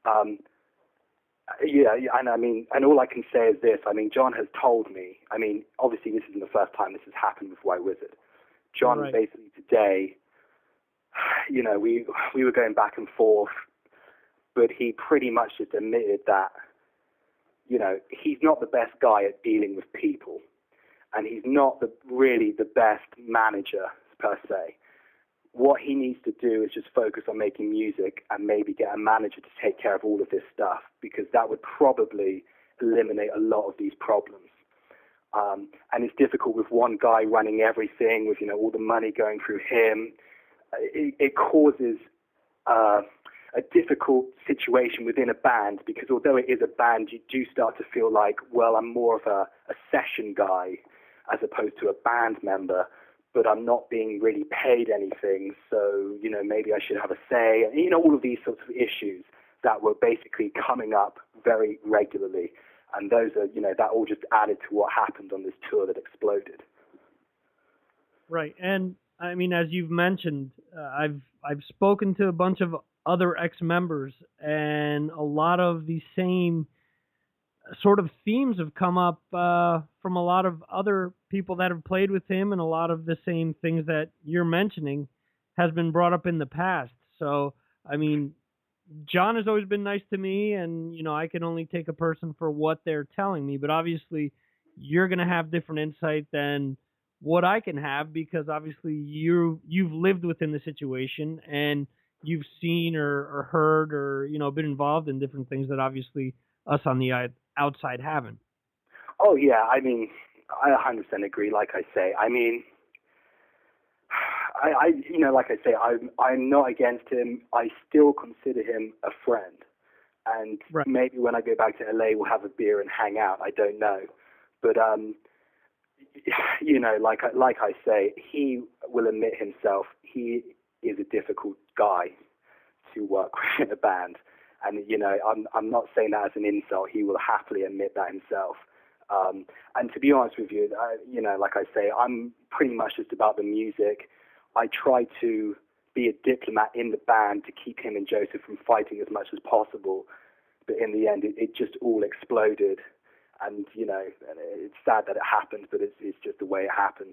And I mean, and all I can say is this. I mean, John has told me, I mean, obviously this isn't the first time this has happened with White Wizzard. John
Right.
basically today, we were going back and forth, but he pretty much just admitted that, he's not the best guy at dealing with people, and he's not really the best manager per se. What he needs to do is just focus on making music and maybe get a manager to take care of all of this stuff, because that would probably eliminate a lot of these problems. And it's difficult with one guy running everything, with all the money going through him. It causes a difficult situation within a band, because although it is a band, you do start to feel like, well, I'm more of a session guy as opposed to a band member, but I'm not being really paid anything, so, maybe I should have a say. And, all of these sorts of issues that were basically coming up very regularly. And those are, that all just added to what happened on this tour that exploded.
Right. And I mean, as you've mentioned, I've spoken to a bunch of other ex-members, and a lot of the same sort of themes have come up from a lot of other people that have played with him, and a lot of the same things that you're mentioning has been brought up in the past. So, I mean, John has always been nice to me, and, I can only take a person for what they're telling me, but obviously you're going to have different insight than what I can have, because obviously you've lived within the situation, and you've seen or heard or, been involved in different things that obviously us on the outside haven't.
Oh, yeah. I mean, I 100% agree. Like I say, I mean, I'm not against him. I still consider him a friend. And
Right.
maybe when I go back to LA, we'll have a beer and hang out. I don't know. But, like I say, he will admit himself, he is a difficult guy to work with in a band. And, I'm not saying that as an insult. He will happily admit that himself. And to be honest with you, like I say, I'm pretty much just about the music. I try to be a diplomat in the band to keep him and Joseph from fighting as much as possible. But in the end, it just all exploded. And, it's sad that it happened, but it's just the way it happened,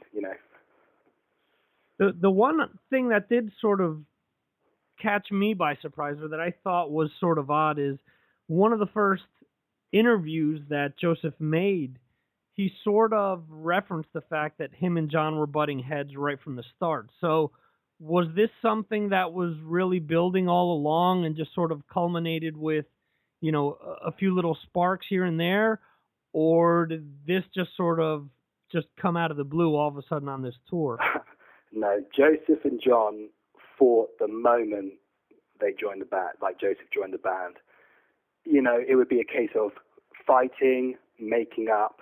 The one thing that did sort of catch me by surprise, or that I thought was sort of odd, is one of the first interviews that Joseph made, he sort of referenced the fact that him and John were butting heads right from the start. So was this something that was really building all along and just sort of culminated with, you know, a few little sparks here and there? Or did this just sort of just come out of the blue all of a sudden on this tour?
No, Joseph and John fought the moment they joined the band, like Joseph joined the band. You know, it would be a case of fighting, making up,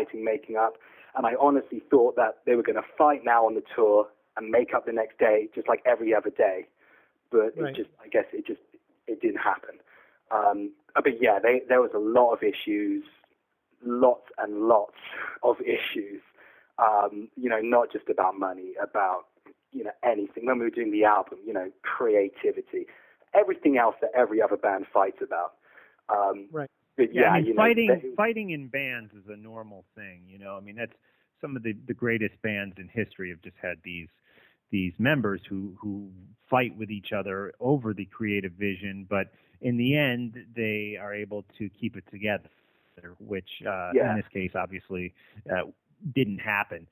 and I honestly thought that they were going to fight now on the tour and make up the next day, just like every other day. But
Right.
it didn't happen. But yeah, there was a lot of issues, lots and lots of issues. You know, not just about money, about, you know, anything. When we were doing the album, you know, creativity, everything else that every other band fights about.
Right.
But
Yeah, I mean,
you know,
fighting in bands is a normal thing. You know, I mean, that's some of the greatest bands in history have just had these members who fight with each other over the creative vision, but in the end, they are able to keep it together, which in this case, obviously, didn't happen.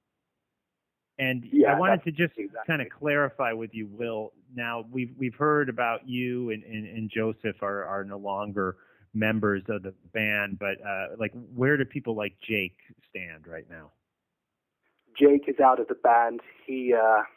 And I wanted to just kind of clarify with you, Will. Now we've heard about you and Joseph are no longer members of the band, but like, where do people like Jake stand right now?
Jake is out of the band. He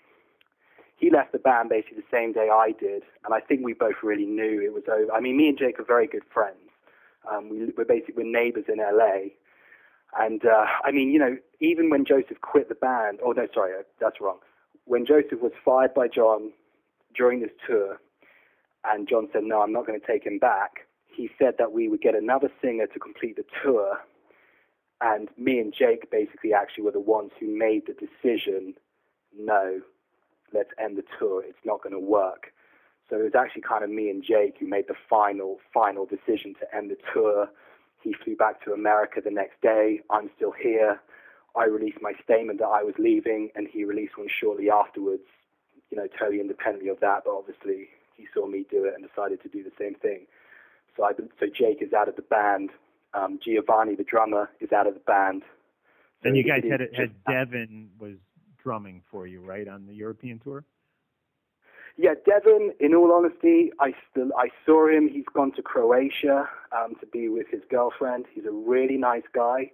left the band basically the same day I did, and I think we both really knew it was over. I mean, me and Jake are very good friends. We're neighbors in LA. And, I mean, you know, even when Joseph quit the band, oh, no, sorry, that's wrong. When Joseph was fired by John during this tour, and John said, no, I'm not going to take him back, he said that we would get another singer to complete the tour, and me and Jake basically actually were the ones who made the decision, no, let's end the tour, it's not going to work. So it was actually kind of me and Jake who made the final decision to end the tour. He flew back to America the next day. I'm still here. I released my statement that I was leaving, and he released one shortly afterwards, you know, totally independently of that. But obviously, he saw me do it and decided to do the same thing. So Jake is out of the band. Giovanni, the drummer, is out of the band. So
and you guys had Devin was drumming for you, right, on the European tour?
Yeah, Devin, in all honesty, I saw him. He's gone to Croatia to be with his girlfriend. He's a really nice guy.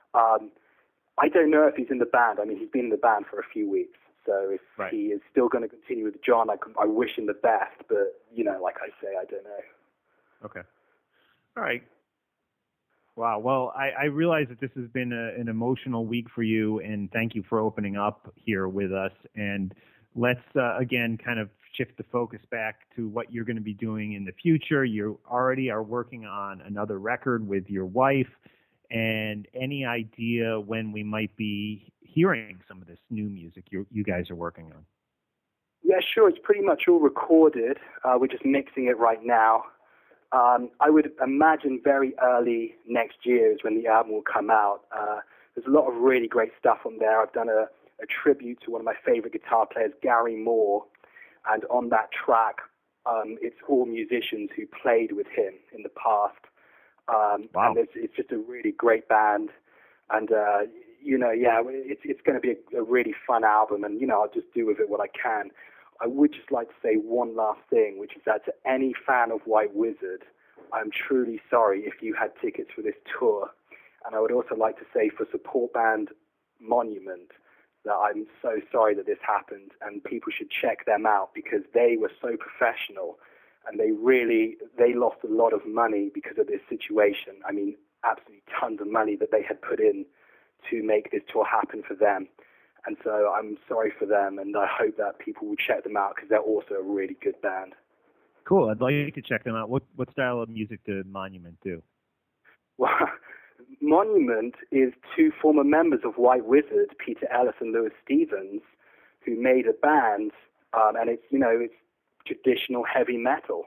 I don't know if he's in the band. I mean, he's been in the band for a few weeks. So if he is still going to continue with John, I wish him the best. But, you know, like I say, I don't know.
Okay. All right. Wow. Well, I realize that this has been an emotional week for you, and thank you for opening up here with us. And let's, again, kind of shift the focus back to what you're going to be doing in the future. You already are working on another record with your wife. And any idea when we might be hearing some of this new music you guys are working on?
Yeah, sure. It's pretty much all recorded. We're just mixing it right now. I would imagine very early next year is when the album will come out. There's a lot of really great stuff on there. I've done a tribute to one of my favorite guitar players, Gary Moore. And on that track, it's all musicians who played with him in the past.
Wow.
And it's just a really great band. And, you know, yeah, it's going to be a really fun album. And, you know, I'll just do with it what I can. I would just like to say one last thing, which is that to any fan of White Wizzard, I'm truly sorry if you had tickets for this tour. And I would also like to say for support band Monument that I'm so sorry that this happened, and people should check them out because they were so professional and they lost a lot of money because of this situation. I mean, absolutely tons of money that they had put in to make this tour happen for them. And so I'm sorry for them, and I hope that people will check them out because they're also a really good band.
Cool. I'd like you to check them out. What style of music did Monument do?
Well, Monument is two former members of White Wizzard, Peter Ellis and Lewis Stevens, who made a band, and it's traditional heavy metal.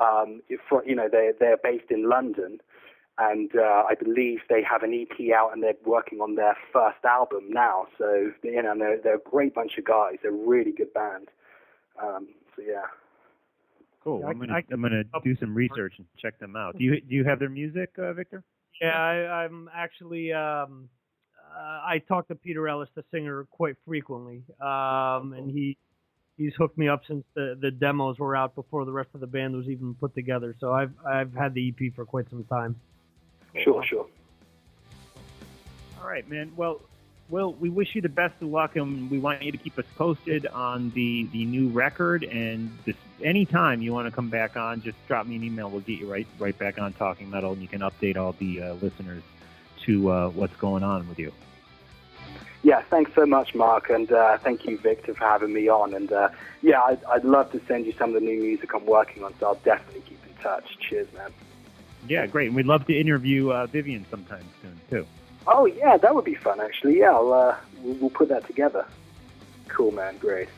They're based in London, and I believe they have an EP out, and they're working on their first album now. So they're a great bunch of guys. They're a really good band. So yeah.
Cool. I'm gonna do some research and check them out. Do you have their music, Victor?
Yeah, I'm actually I talk to Peter Ellis, the singer, quite frequently, and he's hooked me up since the demos were out before the rest of the band was even put together. So I've had the EP for quite some time.
Sure.
All right, man. Well, we wish you the best of luck, and we want you to keep us posted on the new record. And anytime you want to come back on, just drop me an email. We'll get you right back on Talking Metal, and you can update all the listeners to what's going on with you.
Yeah, thanks so much, Mark, and thank you, Victor, for having me on. And I'd love to send you some of the new music I'm working on, so I'll definitely keep in touch. Cheers, man.
Yeah, great. And we'd love to interview Vivian sometime soon, too.
Oh, yeah, that would be fun, actually. Yeah, we'll put that together. Cool, man. Great.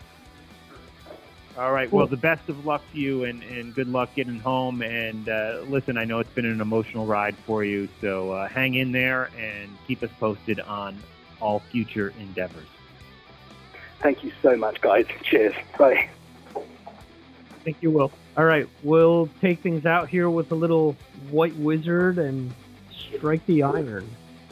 All right. Well, the best of luck to you, and good luck getting home. And listen, I know it's been an emotional ride for you, so hang in there and keep us posted on all future endeavors.
Thank you so much, guys. Cheers. Bye.
Thank you, Will. All right, we'll take things out here with a little White Wizard and Strike the Iron.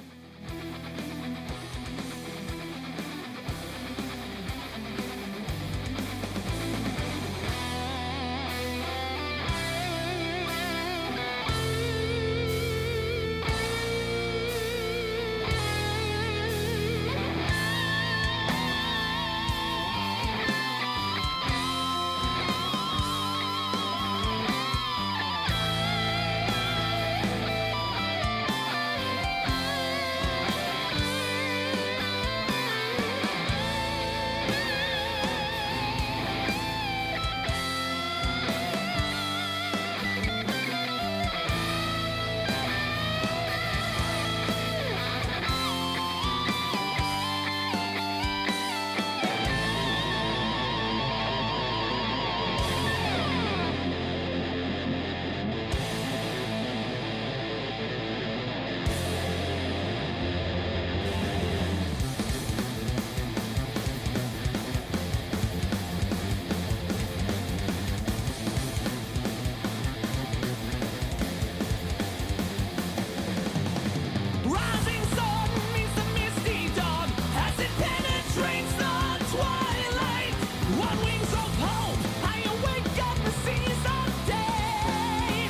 Rising sun meets the misty dawn as it penetrates the twilight. On wings of hope, I awake up the seas of day.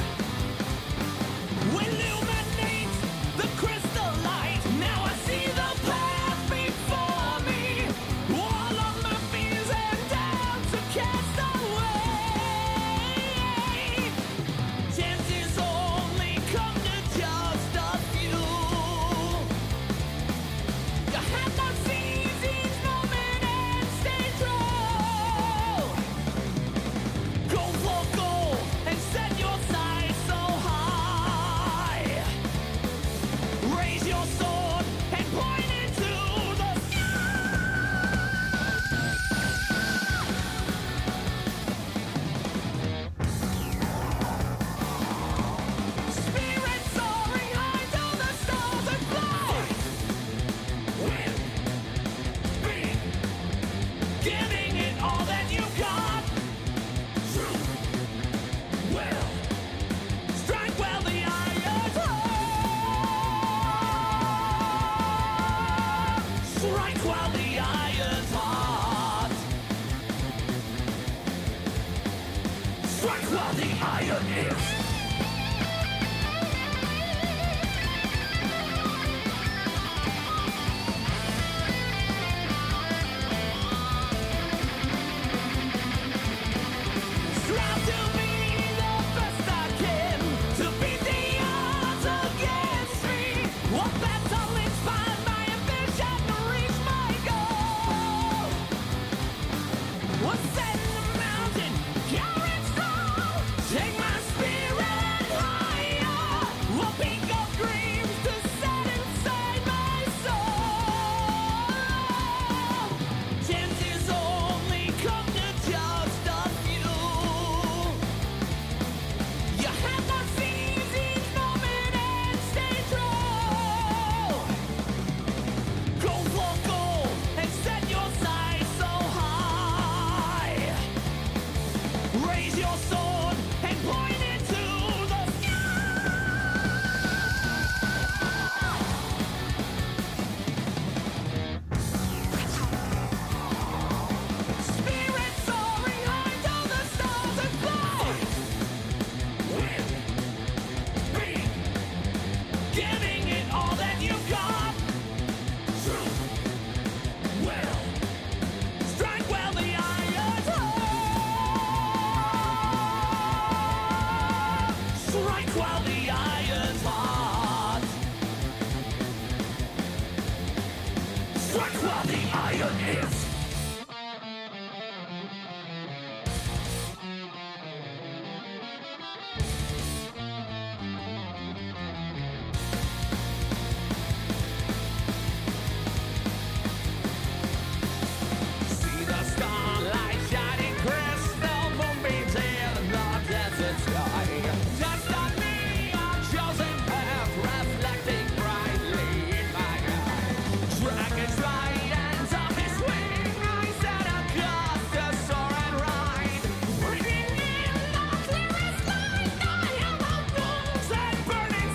Illuminate the crystal light. Now I see the path before me. All of my fears and doubts are cast away. Chances only come to just a few. You have to seize each moment and stay true. Go for gold and set your sights so high. Raise your sword and point it to the spirit soaring high to the stars and fly. Giving it all that you got. True. Well, strike while the iron's hot. Strike while the iron's hot. Strike while the iron is. Strive to be the best I can, to beat the odds against me. What battle inspired my ambition to reach my goal? What's set in the mountain, carrying strong? Take my spirit. Strike while the iron is. See the starlight shining crystal moonbeams in the desert sky. Just on me, our chosen path, reflecting brightly in my eye. Dragons ride and zombies swing. I set a course to soar and ride. Breathing in the clearest light, the yellow wolves and burning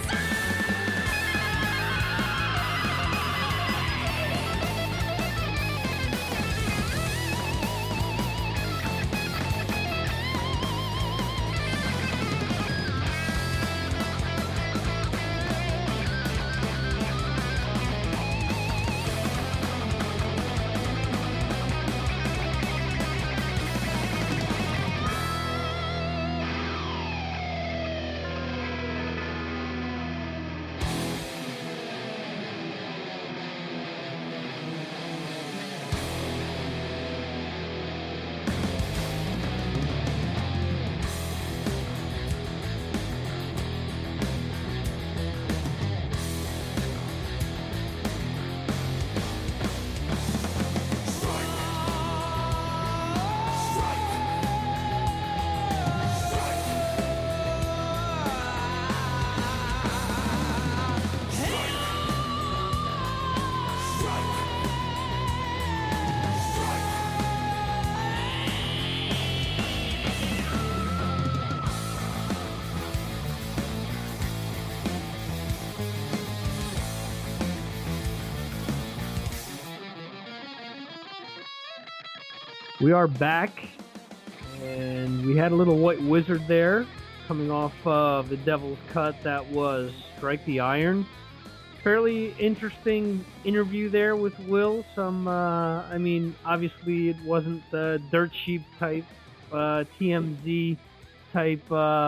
We are back, and we had a little White Wizard there, coming off of the Devil's Cut. That was Strike the Iron. Fairly interesting interview there with Will. I mean, obviously it wasn't the Dirt Sheep type, TMZ type,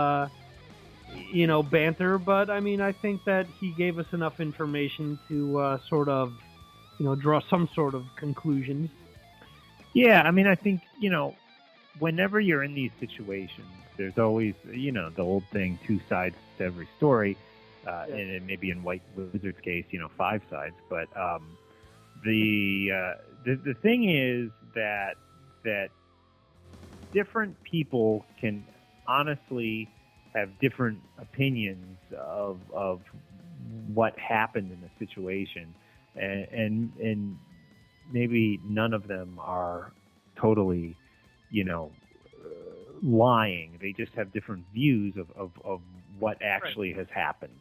banter, but I mean, I think that he gave us enough information to sort of, draw some sort of conclusions.
Yeah, I mean, I think, whenever you're in these situations, there's always, the old thing, two sides to every story. And maybe in White Wizard's case, 5 sides. But the thing is that different people can honestly have different opinions of what happened in a situation, and maybe none of them are totally, lying. They just have different views of what actually has happened,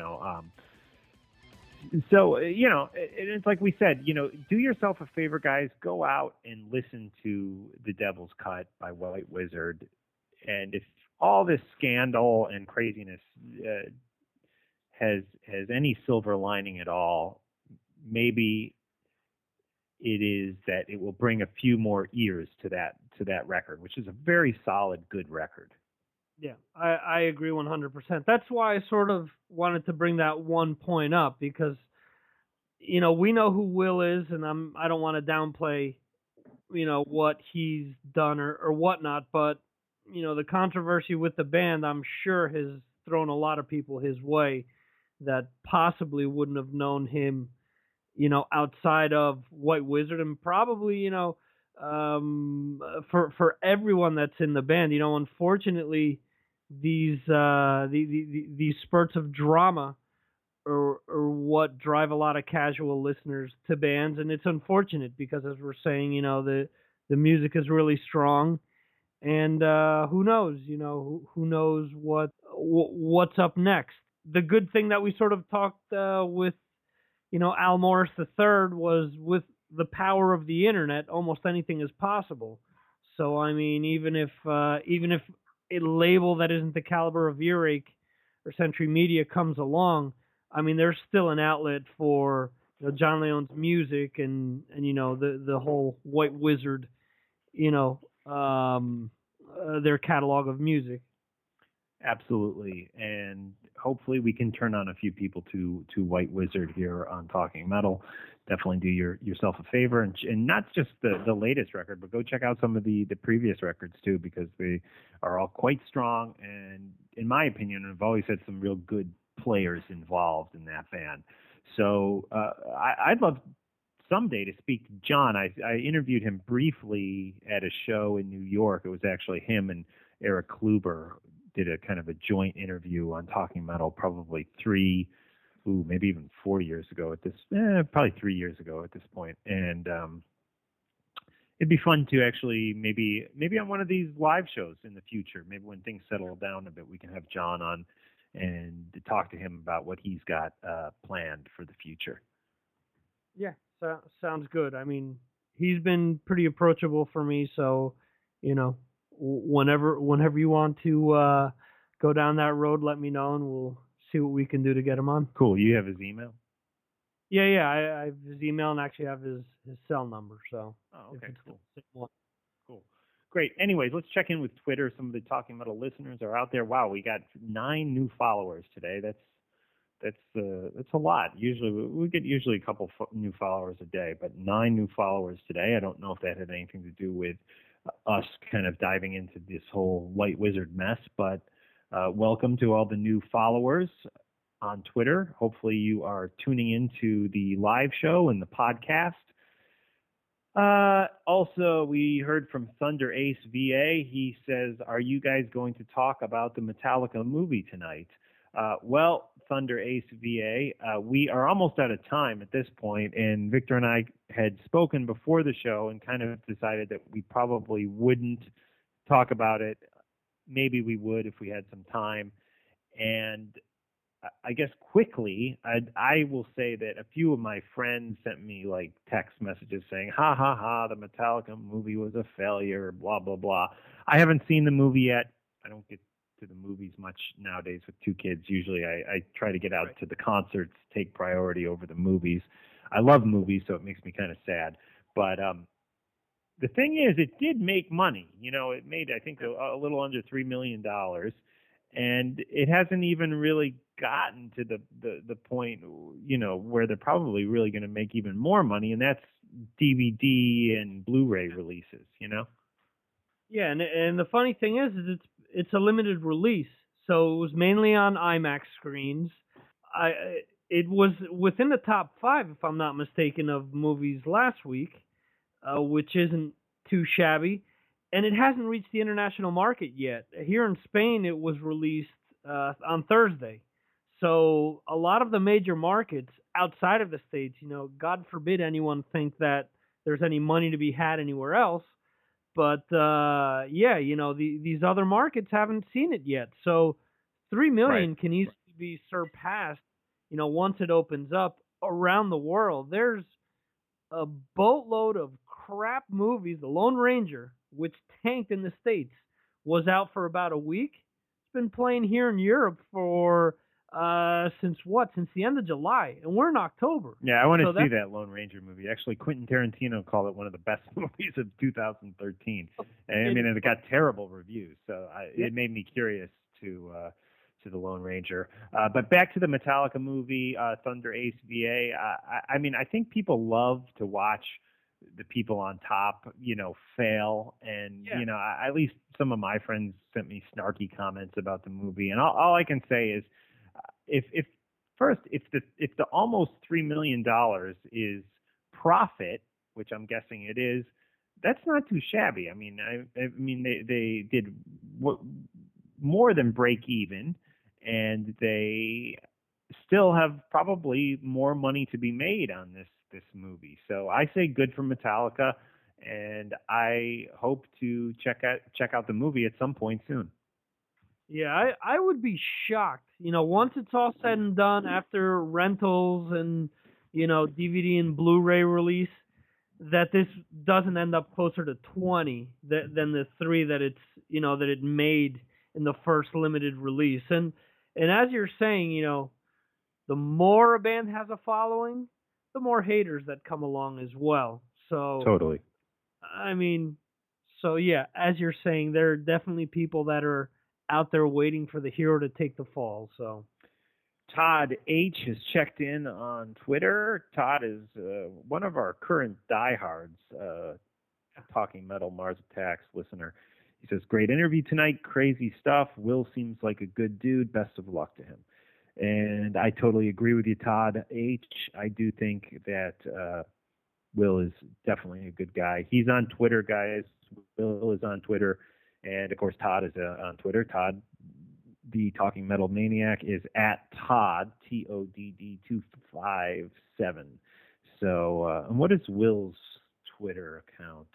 So, it's like we said, do yourself a favor, guys. Go out and listen to The Devil's Cut by White Wizard. And if all this scandal and craziness has any silver lining at all, maybe it is that it will bring a few more ears to that record, which is a very solid, good record.
Yeah, I agree 100%. That's why I sort of wanted to bring that one point up, because, we know who Will is, and I don't want to downplay, what he's done or whatnot, but, the controversy with the band, I'm sure, has thrown a lot of people his way that possibly wouldn't have known him, outside of White Wizard, and probably, for everyone that's in the band, unfortunately, these spurts of drama are what drive a lot of casual listeners to bands, and it's unfortunate because, as we're saying, the music is really strong, and who knows, who knows what's up next. The good thing that we sort of talked with, Al Morris III was, with the power of the internet, almost anything is possible. So, I mean, even if a label that isn't the caliber of Earache or Century Media comes along, I mean, there's still an outlet for John Leone's music and the whole White Wizard, their catalog of music.
Absolutely, and hopefully we can turn on a few people to White Wizard here on Talking Metal. definitely do yourself a favor and not just the latest record, but go check out some of the previous records too, because they are all quite strong. And in my opinion, I've always had some real good players involved in that band. So I'd love someday to speak to John. I interviewed him briefly at a show in New York. It was actually him and Eric Kluber did a kind of a joint interview on Talking Metal, probably maybe even 4 years ago at this, probably 3 years ago at this point. And it'd be fun to actually maybe on one of these live shows in the future, maybe when things settle down a bit, we can have John on and talk to him about what he's got planned for the future.
Yeah, sounds good. I mean, he's been pretty approachable for me, so, whenever you want to go down that road, let me know, and we'll see what we can do to get him on.
Cool. You have his email?
Yeah, I have his email and actually have his cell number, so.
Oh, okay, cool.
Cool.
Great. Anyways, let's check in with Twitter. Some of the Talking Metal listeners are out there. Wow, we got 9 new followers today. That's a lot. Usually we get a couple new followers a day, but 9 new followers today. I don't know if that had anything to do with us kind of diving into this whole Light Wizard mess, but welcome to all the new followers on Twitter. Hopefully you are tuning into the live show and the podcast. Also, we heard from Thunder Ace VA. He says, are you guys going to talk about the Metallica movie tonight? Well, Thunder Ace VA, we are almost out of time at this point, and Victor and I had spoken before the show and kind of decided that we probably wouldn't talk about it. Maybe we would if we had some time. And I guess quickly, I will say that a few of my friends sent me like text messages saying, ha, ha, ha, the Metallica movie was a failure, blah, blah, blah. I haven't seen the movie yet. I don't get to the movies much nowadays with 2 kids. Usually I try to get out to the concerts, take priority over the movies. I love movies, so it makes me kind of sad. But the thing is, it did make money. It made, I think, a little under $3 million. And it hasn't even really gotten to the point, where they're probably really going to make even more money, and that's DVD and Blu-ray releases,
Yeah, and the funny thing is it's a limited release, so it was mainly on IMAX screens. It was within the top 5, if I'm not mistaken, of movies last week, which isn't too shabby. And it hasn't reached the international market yet. Here in Spain, it was released on Thursday. So a lot of the major markets outside of the States, God forbid anyone think that there's any money to be had anywhere else. But, these other markets haven't seen it yet. So 3 million can easily be surpassed, once it opens up around the world. There's a boatload of crap movies. The Lone Ranger, which tanked in the States, was out for about a week. It's been playing here in Europe for since the end of July, and we're in October.
Yeah, I want to see that Lone Ranger movie. Actually, Quentin Tarantino called it one of the best movies of 2013. And it got terrible reviews, so it made me curious to the Lone Ranger. But back to the Metallica movie, Thunder Ace VA. I think people love to watch the people on top, fail. And, at least some of my friends sent me snarky comments about the movie. And all I can say is, if the almost $3 million is profit, which I'm guessing it is, that's not too shabby. I mean, they did more than break even, and they still have probably more money to be made on this movie. So I say good for Metallica, and I hope to check out the movie at some point soon.
Yeah, I would be shocked, once it's all said and done, after rentals and, DVD and Blu-ray release, that this doesn't end up closer to 20 than the 3 that it's, that it made in the first limited release. And as you're saying, the more a band has a following, the more haters that come along as well. So
totally.
As you're saying, there are definitely people that are out there waiting for the hero to take the fall.
Todd H has checked in on Twitter. Todd is one of our current diehards, Talking Metal Mars Attacks listener. He says, great interview tonight, crazy stuff. Will seems like a good dude. Best of luck to him. And I totally agree with you, Todd H. I do think that Will is definitely a good guy. He's on Twitter, guys. Will is on Twitter. And, of course, Todd is on Twitter. Todd, the Talking Metal Maniac, is at Todd, TODD257. So, and what is Will's Twitter account?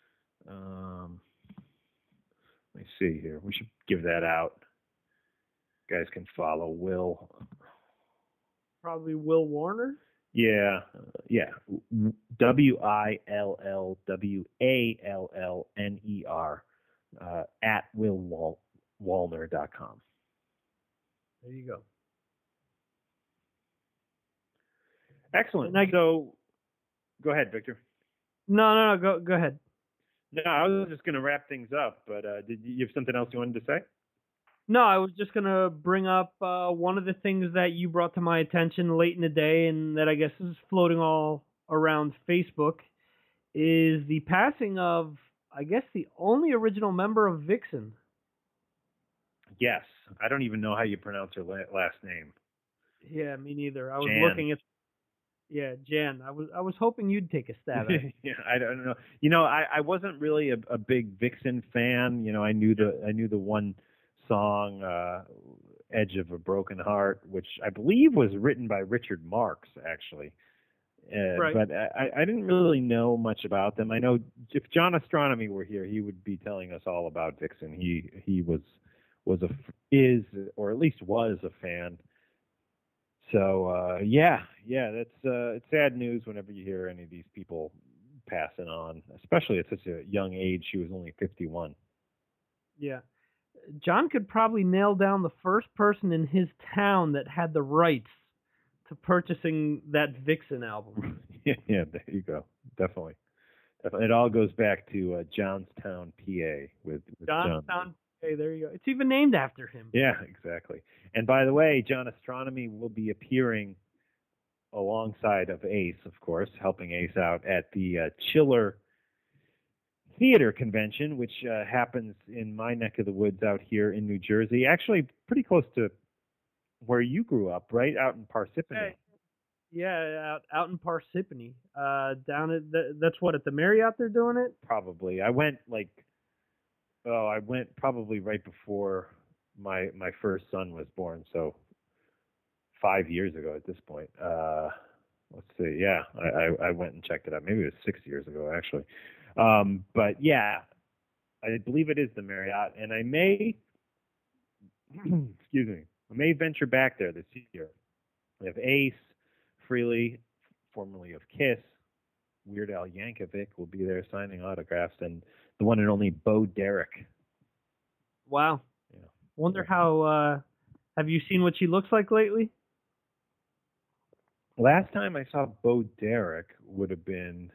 Let me see here. We should give that out. You guys can follow Will.
Probably Will Warner.
Yeah. WILLWALLNER at willwallner.com.
There you go.
Excellent. So, go ahead, Victor.
No. Go ahead.
No, I was just going to wrap things up, but did you have something else you wanted to say?
No, I was just going to bring up one of the things that you brought to my attention late in the day, and that I guess is floating all around Facebook, is the passing of, I guess, the only original member of Vixen.
Yes. I don't even know how you pronounce her last name.
Yeah, me neither. I was
Jan.
looking at... Yeah, Jan. I was hoping you'd take a stab at it.
Yeah, I don't know. I wasn't really a big Vixen fan. I knew the one song, Edge of a Broken Heart, which I believe was written by Richard Marx, actually.
Right.
But I didn't really know much about them. I know if John Astronomy were here, he would be telling us all about Vixen. He was a fan. So that's it's sad news whenever you hear any of these people passing on, especially at such a young age. She was only 51.
Yeah. John could probably nail down the first person in his town that had the rights to purchasing that Vixen album.
Yeah, there you go. Definitely. It all goes back to Johnstown, PA, with
Johnstown,
John.
Hey, there you go. It's even named after him.
Yeah, exactly. And by the way, John Astronomy will be appearing alongside of Ace, of course, helping Ace out at the Chiller Theater Convention, which happens in my neck of the woods out here in New Jersey. Actually, pretty close to where you grew up, right? Out in Parsippany.
Yeah, out in Parsippany. Down at that's what, at the Marriott they're doing it?
Probably. I went probably right before my first son was born, so 5 years ago at this point. Let's see. Yeah, I went and checked it out. Maybe it was 6 years ago, actually. But yeah, I believe it is the Marriott, and I may, excuse me, I may venture back there this year. We have Ace Frehley, formerly of Kiss. Weird Al Yankovic will be there signing autographs, and the one and only Bo Derek.
Wow.
Yeah.
Wonder how, have you seen what she looks like lately?
Last time I saw Bo Derek would have been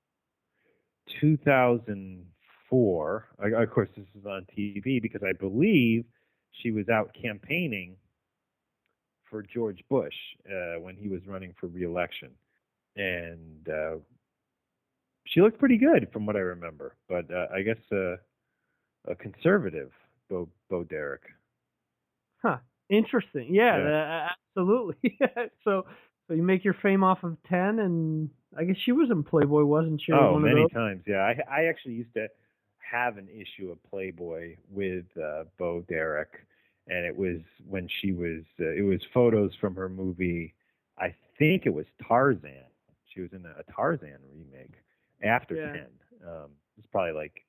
2004. Of course, this is on TV because I believe she was out campaigning for George Bush when he was running for re-election. And she looked pretty good from what I remember. But I guess a conservative, Bo Derek.
Huh. Interesting. Yeah. Absolutely. So you make your fame off of 10, and I guess she was in Playboy, wasn't she?
Oh, many times, yeah. I actually used to have an issue of Playboy with Bo Derek, and it was when she was, it was photos from her movie, I think it was Tarzan. She was in a Tarzan remake after 10. It was probably like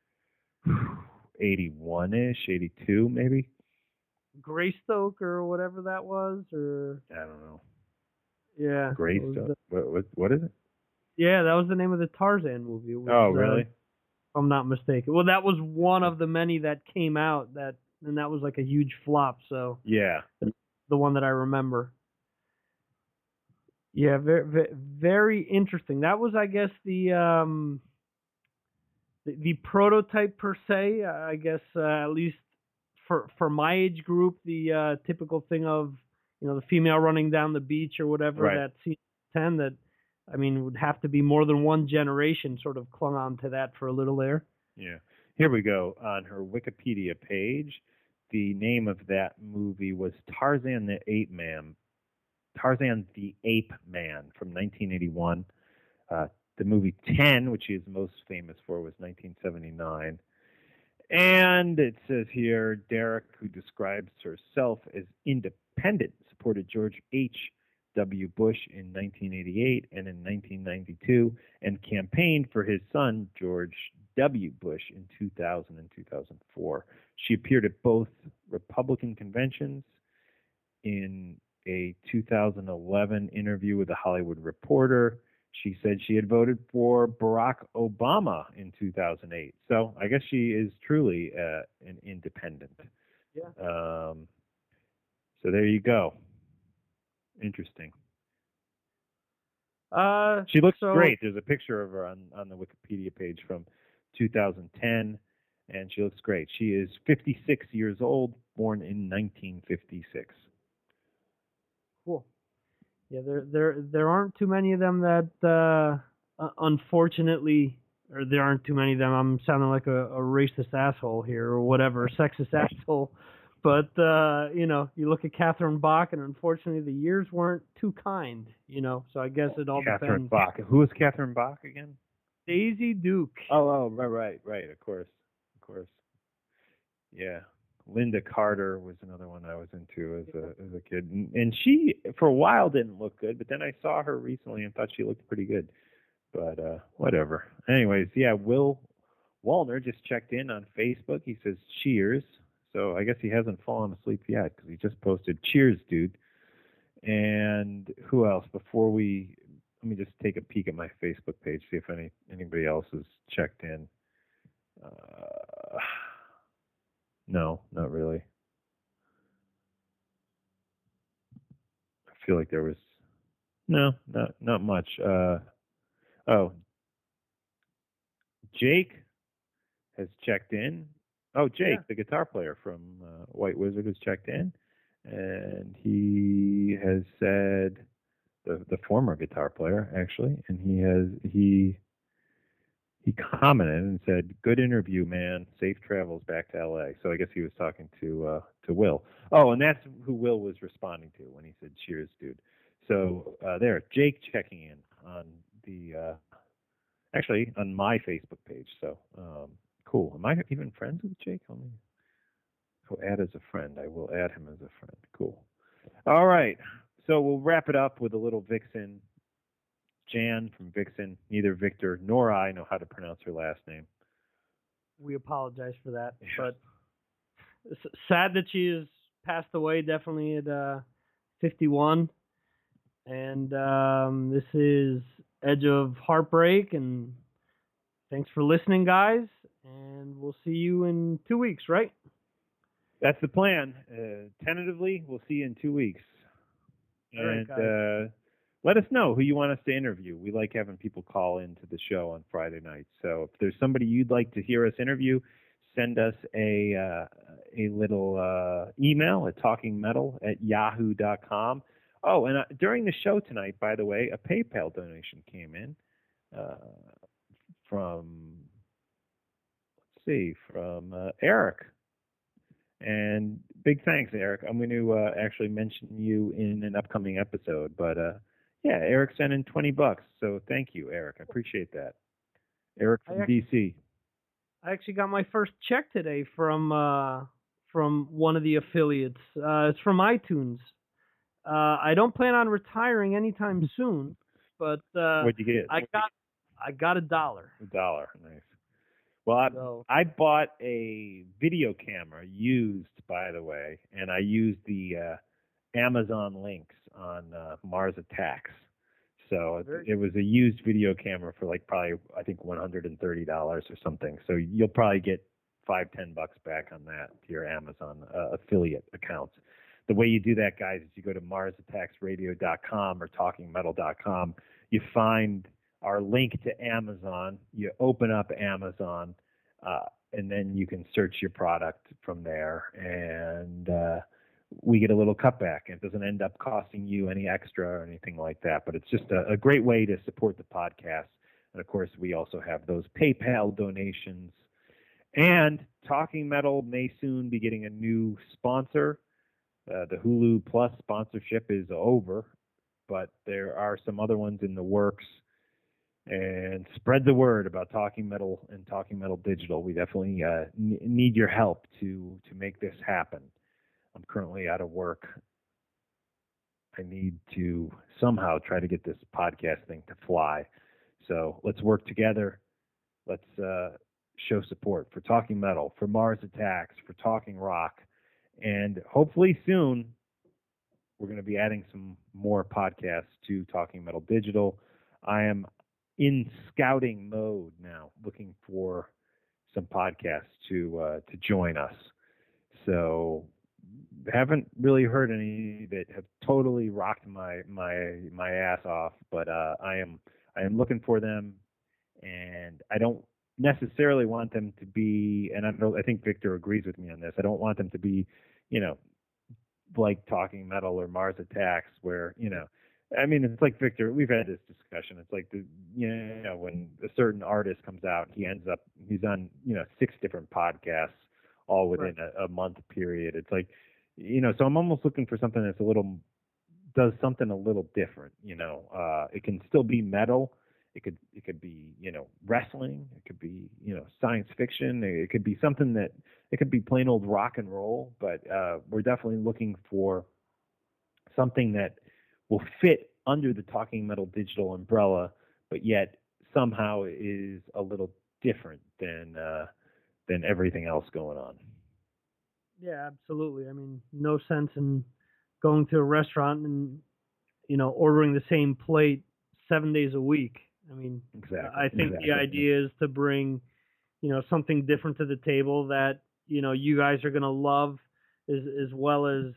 81-ish, 82 maybe.
Greystoke or whatever that was, or
I don't know.
Yeah.
Greystoke. What is it?
Yeah, that was the name of the Tarzan movie.
Oh, really?
If I'm not mistaken. Well, that was one of the many that came out, and that was like a huge flop. So
yeah,
the one that I remember. Yeah, very, very interesting. That was, I guess, the prototype per se. I guess at least for my age group, the typical thing of the female running down the beach or whatever,
Right.
that scene 10, that, I mean, would have to be more than one generation sort of clung on to that for a little there.
Yeah. Here we go. On her Wikipedia page, the name of that movie was Tarzan the Ape Man from 1981. The movie 10, which she is most famous for, was 1979. And it says here, Derek, who describes herself as independent, supported George H.W. Bush in 1988 and in 1992, and campaigned for his son, George W. Bush, in 2000 and 2004. She appeared at both Republican conventions. In a 2011 interview with The Hollywood Reporter, she said she had voted for Barack Obama in 2008. So I guess she is truly an independent.
Yeah.
So there you go. Interesting. She looks great. There's a picture of her on the Wikipedia page from 2010, and she looks great. She is 56 years old, born in 1956.
Cool. Yeah, there aren't too many of them that, unfortunately, or there aren't too many of them. I'm sounding like a racist asshole here or whatever, sexist asshole. But, you look at Catherine Bach, and unfortunately the years weren't too kind, so I guess it all
Catherine
depends.
Bach. Who is Catherine Bach again?
Daisy Duke.
Oh, right. Of course. Yeah. Linda Carter was another one I was into as a kid, and she for a while didn't look good, but then I saw her recently and thought she looked pretty good. But whatever. Anyways, yeah, Will Wallner just checked in on Facebook. He says cheers. So I guess he hasn't fallen asleep yet because he just posted cheers, dude. And who else? Let me just take a peek at my Facebook page, see if anybody else has checked in. No, not really. I feel like there was not much. Jake has checked in. Oh, Jake, the guitar player from White Wizard, has checked in, and he has said the former guitar player actually, and he commented and said, "Good interview, man. Safe travels back to LA." So I guess he was talking to Will. Oh, and that's who Will was responding to when he said, "Cheers, dude." So there, Jake checking in on the actually on my Facebook page. So cool. Am I even friends with Jake? Let me go add as a friend. I will add him as a friend. Cool. All right. So we'll wrap it up with a little Vixen. Jan from Vixen. Neither Victor nor I know how to pronounce her last name.
We apologize for that,
Yeah.
but it's sad that she has passed away, definitely at 51. And this is Edge of Heartbreak, and thanks for listening, guys, and we'll see you in 2 weeks, right?
That's the plan. Tentatively, we'll see you in 2 weeks.
All right,
And
guys.
let us know who you want us to interview. We like having people call into the show on Friday nights. So if there's somebody you'd like to hear us interview, send us a little email at talkingmetal@yahoo.com. Oh, and during the show tonight, by the way, a PayPal donation came in from Eric. And big thanks, Eric. I'm going to actually mention you in an upcoming episode. But yeah, Eric sent in $20. So thank you, Eric. I appreciate that. Eric from DC.
I actually got my first check today from one of the affiliates. It's from iTunes. I don't plan on retiring anytime soon, but
What'd you get?
I got $1.
$1. Nice. Well, I bought a video camera, used, by the way, and I used the Amazon links on Mars Attacks. So it was a used video camera for probably, I think, $130 or something. So you'll probably get $5-10 back on that to your Amazon affiliate accounts. The way you do that, guys, is you go to MarsAttacksRadio.com or TalkingMetal.com. You find our link to Amazon. You open up Amazon, and then you can search your product from there. And we get a little cutback. It doesn't end up costing you any extra or anything like that, but it's just a great way to support the podcast. And of course, we also have those PayPal donations. And Talking Metal may soon be getting a new sponsor. The Hulu Plus sponsorship is over, but there are some other ones in the works. And spread the word about Talking Metal and Talking Metal Digital. We definitely need your help to make this happen. I'm currently out of work. I need to somehow try to get this podcast thing to fly. So let's work together. Let's show support for Talking Metal, for Mars Attacks, for Talking Rock. And hopefully soon, we're going to be adding some more podcasts to Talking Metal Digital. I am in scouting mode now, looking for some podcasts to join us. So haven't really heard any that have totally rocked my ass off, but I am looking for them, and I don't necessarily want them to be, and I think Victor agrees with me on this. I don't want them to be, like Talking Metal or Mars Attacks, where I mean, it's like Victor. We've had this discussion. It's like when a certain artist comes out, he's on 6 different podcasts all within a month period. It's like, so I'm almost looking for something that's does something a little different. It can still be metal. It could be wrestling. It could be science fiction. It could be something that it could be plain old rock and roll. But we're definitely looking for something that will fit under the Talking Metal Digital umbrella, but yet somehow is a little different than everything else going on.
Yeah, absolutely. I mean, no sense in going to a restaurant and ordering the same plate 7 days a week. I mean,
exactly.
I think the idea is to bring something different to the table that you guys are going to love as well as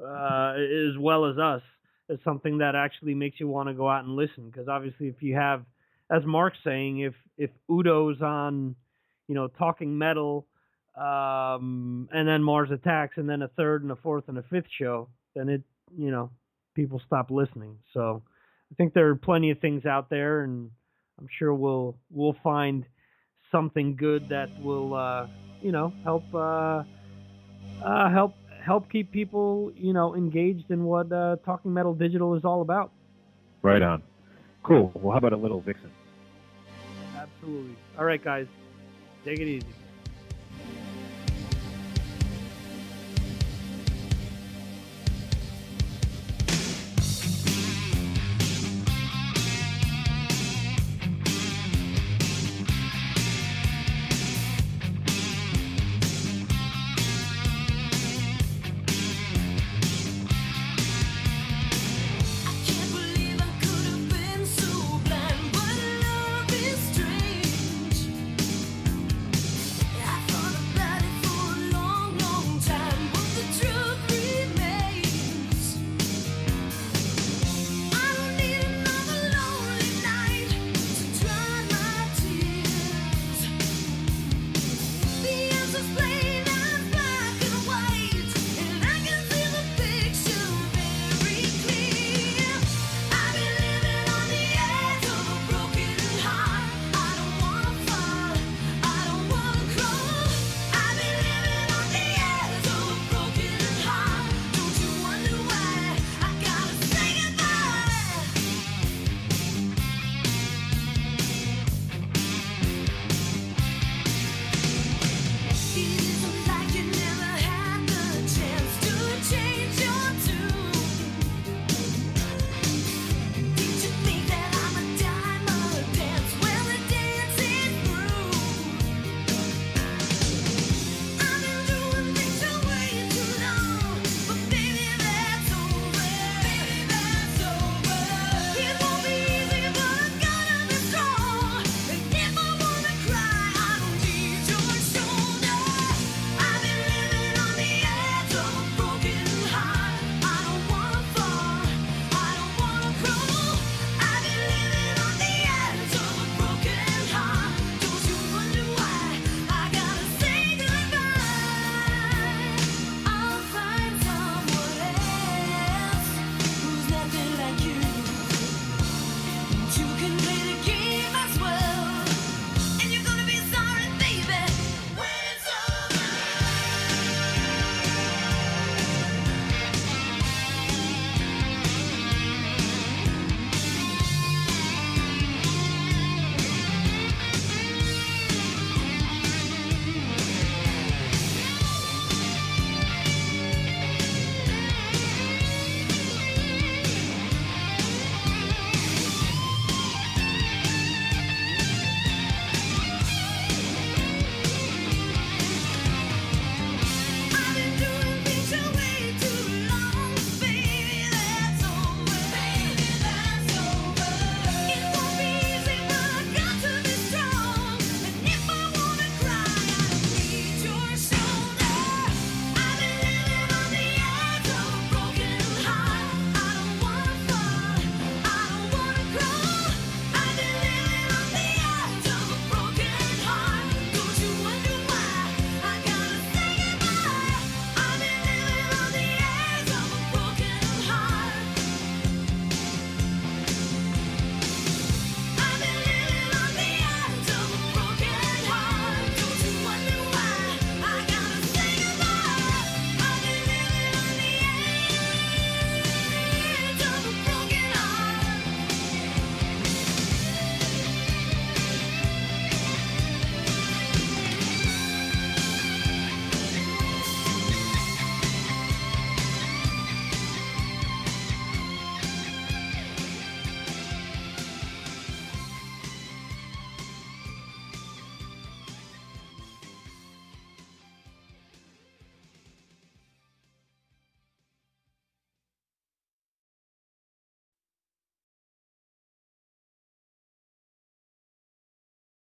us. Is something that actually makes you want to go out and listen. Because obviously, if you have, as Mark's saying, if Udo's on, Talking Metal, and then Mars Attacks, and then a third and a fourth and a fifth show, then people stop listening. So I think there are plenty of things out there, and I'm sure we'll find something good that will help keep people, engaged in what Talking Metal Digital is all about.
Right on. Cool. Well, how about a little Vixen?
Absolutely. All right, guys. Take it easy.